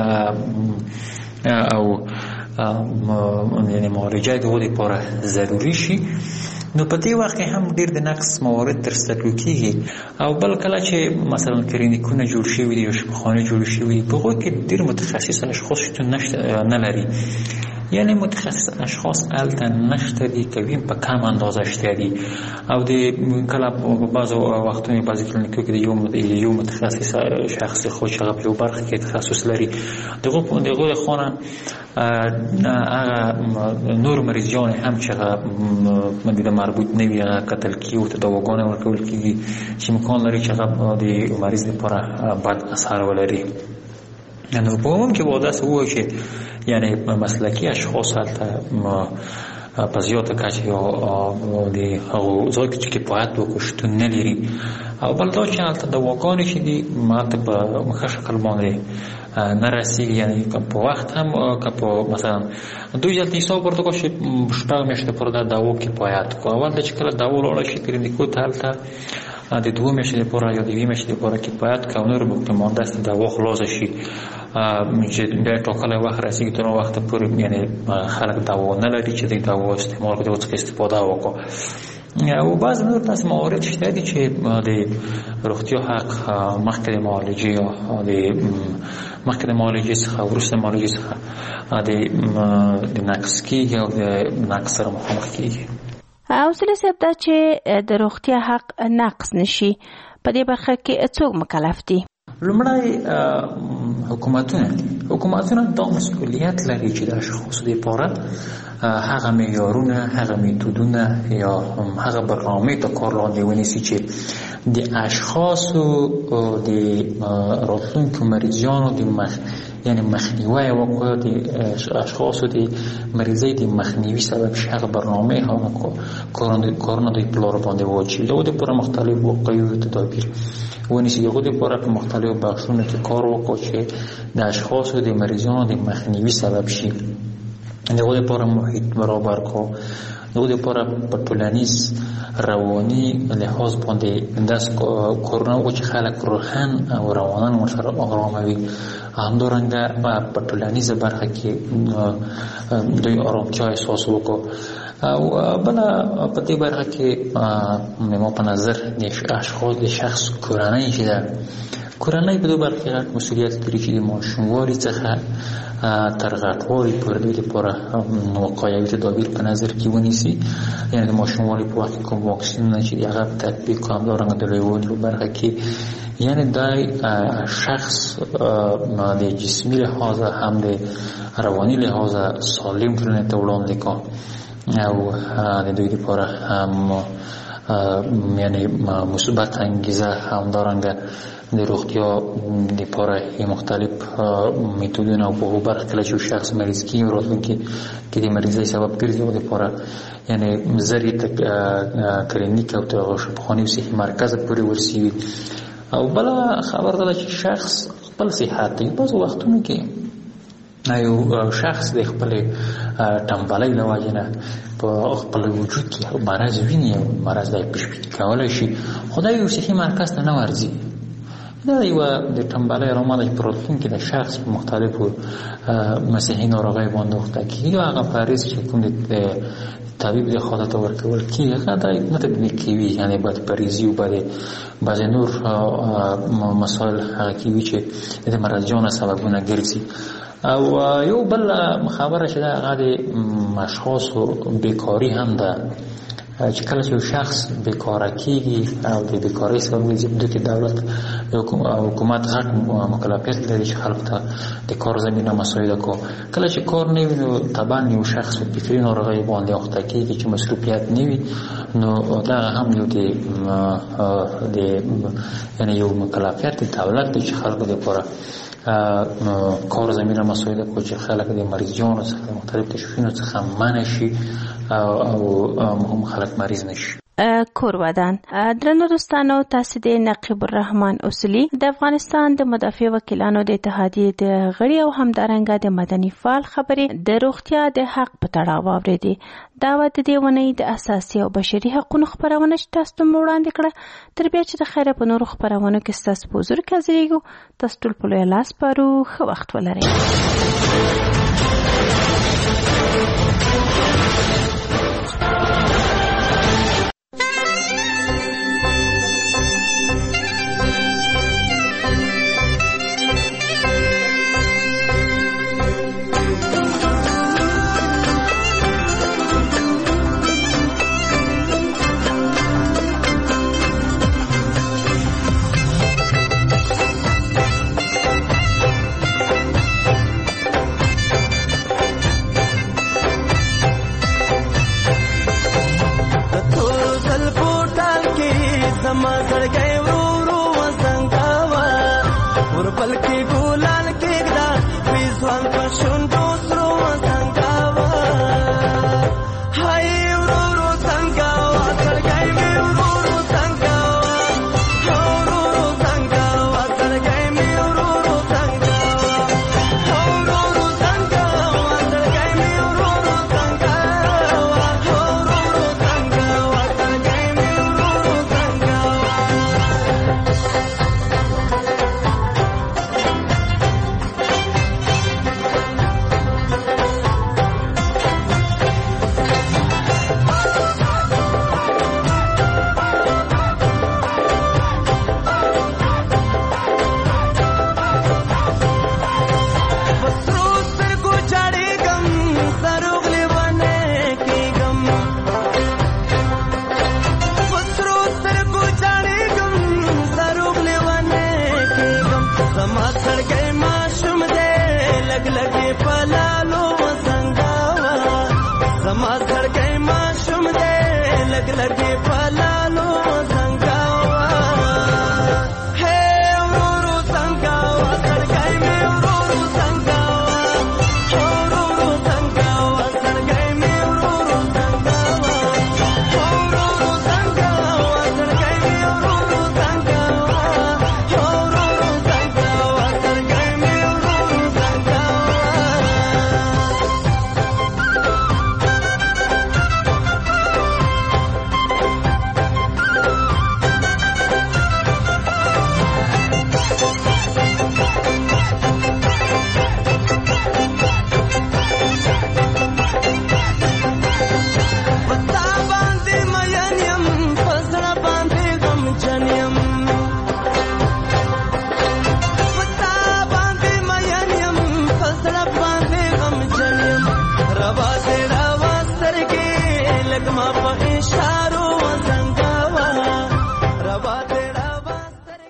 او یعنې معالجه د هغو لپاره ضروري شي، نو په دې وخت کې هم ډېر د نقص موارد ترسره کېږي. او بل کله چې مثلا کلینیکونه جوړ شوي دي یا شفاخانې جوړې شوي دي، په هغو کې ډېر متخصص اشخاص شتون نه لري، یعنی متخصص اشخاص هلته نشته دي، کوي په کم اندازه شته دي. او د کله په بعضو وختونو بعضې کلینیکو کې د یو متخصص شخص خو چې هغه په یو برخه کې تخصص لري، د هغو لخوا نه هغه نور مریضیان هم چې هغه د مربوط نه وي هغه کتل کېږي او ته دواګانې ورکول کېږي چې امکان لري چې هغه د مریض لپاره بد اثر ولري. نو په عموم کې باید داسې ووایو چې یعنې مسلکي اشخاص هلته په زیاته کچه یا د هغو ځای کې چې کفایت وکړو شتون نه لري. او بل دا چې هلته دواګانې چې دي هلته په ښه شکل باندې نه رسېږي، یعنې په وخت هم که په مثلا دوی هلته حساب ورته کړو چې شپږ میاشتې پورې دا دوا کفایت وکړو. اول دا چې کله دوا لاړه شي کلینیکو ته هلته د دوه میاشتې لپاره یا د یوې میاشتې لپاره کفایت کوي او نور به په مانده چې دوا خلاصه شي چې بیا ټاکلی وخت رسېږي تر هغه وخته پورې یعنې خلک دوا نه لري چې د دوا استعمال کړي او څخه استفاده وکړو. او بعض نور داسې موارد شته دي چې د روغتیا حق مخکې د معالجې یا د مخکې د معالجې څخه وروسته معالجې څخه د نقص کېږي او د نقص سره مخامخ کېږي. اوسله صاحب دا چې د روغتیا حق ناقص نشي په دې برخه کې څوک مکلف دي؟ لومړی حکومتونه حکومتونه دا مسؤلیت لري چې د اشخاصو لپاره هغه معیارونه هغه میتودونه یا هغه برنامه ته کار لاندې ونیسي چې د اشخاصو د راتلونکو مریضانو د مخ یعنی مخنیوی وکړي د اشخاصو د مریضۍ د مخنیوي سبب شي هغه برنامه هم کارونه د پلان باندې واچي له دې پر مختلف وقایو تدابیر ونیسي دغه لپاره په مختلفو بخشونو کې کار وکړي چې د اشخاصو د مریضانو د مخنیوي سبب شي دغه لپاره محیط برابر کو دغه لپاره په ټولنیز رواني لحاظ باندې داس کورونه او چې خلک روحان او روانان ورسره آراموي همدارنګه په ټولنیزه برخه کې دوی آرامتیا احساس وکړي او بله په دې برخه کې مما په نظر د اشخاص د شخص کورنۍ چې ده کورنۍ په دې برخه کې مسؤلیت لري چې د ماشوموالي څخه تر غټوالي پورې دوی لپاره وقایوي تدابیر په نظر کې ونیسي یعنې د ماشوموالي په وخت کې کوم واکسینونه چې د هغه تطبیق کړي همدارنګه د لویوالي برخه کې یعنی دا شخص د جسمي لحاظ هم د رواني لحاظ سالم ټولنې ته وړاندې کړي او د دوی لپاره هم یعنی مثبت انگیزه همدارنګه د روغتیا لپاره مختلف میتودونه او په برخه کله چې شخص مریض کیږي راتلونکي کې د مریضۍ سبب ګرځي او لپاره یعنی زری تک کلینیک او شفاخانه او صحي مرکز پورې ورسیوي او بل خبر ده چې شخص خپل صحت په بعض وختونو کې یو شخص د خپل ټمبلۍ له وجې نه په خپل وجود کې مرض ویني او مرض دی پېښ کولای شي خدای یو صحي مرکز ته نه ورځي دا یو د ټمبلۍ رومانه په راتلونکي کې د شخص په مختلفو مسیحي ناروغۍ باندې وخته کېږي هغه پاریس چې کوم د طبیب د خواته ته ورکول کېږي هغه د متطبیق کوي یعنی باید پریزي او باید بعضې نور مسایل هغه کوي چې د مرضیانو سببونه ګرځي او یو بل خبره چې ده هغه د اشخاصو بیکاري هم ده چې کله چې شخص بیکاره کېږي او د بیکارۍ سبب ګرځي په دې کې دولت او حکومت غټ مکلفیت لري چې خلکو ته د کار زمینه مساعده کړي کله چې کار نه وي نو طبعا یو شخص په فکري ناروغۍ باندې اخته کېږي چې مصروفیت نه وي نو دا هم یو د یعنی یو مکلفیت د دولت دی چې خلکو لپاره کار زمینه مساعده کړي چې خلک د مریضانو څخه مختلف تشخیصونو څخه منع شي او مهم خلک مریض نشي. کور ودان درنو دوستانو تاسو د نقیب الرحمن اصلي د افغانستان د مدافع وکیلانو د اتحادیې د غړي او همدارنګه د مدني فعال خبرې د روغتیا د حق په تړاو واوریدي دا و د دې ونې د اساسي او بشري حقوقو خبرونه چې تاسو ته وړاندې کړه تر بیا چې د خیره په نورو خبرونو کې تاسو په حضور کې حاضرېږو تاسو ټول په لاس پارو ښه وخت ولرئ.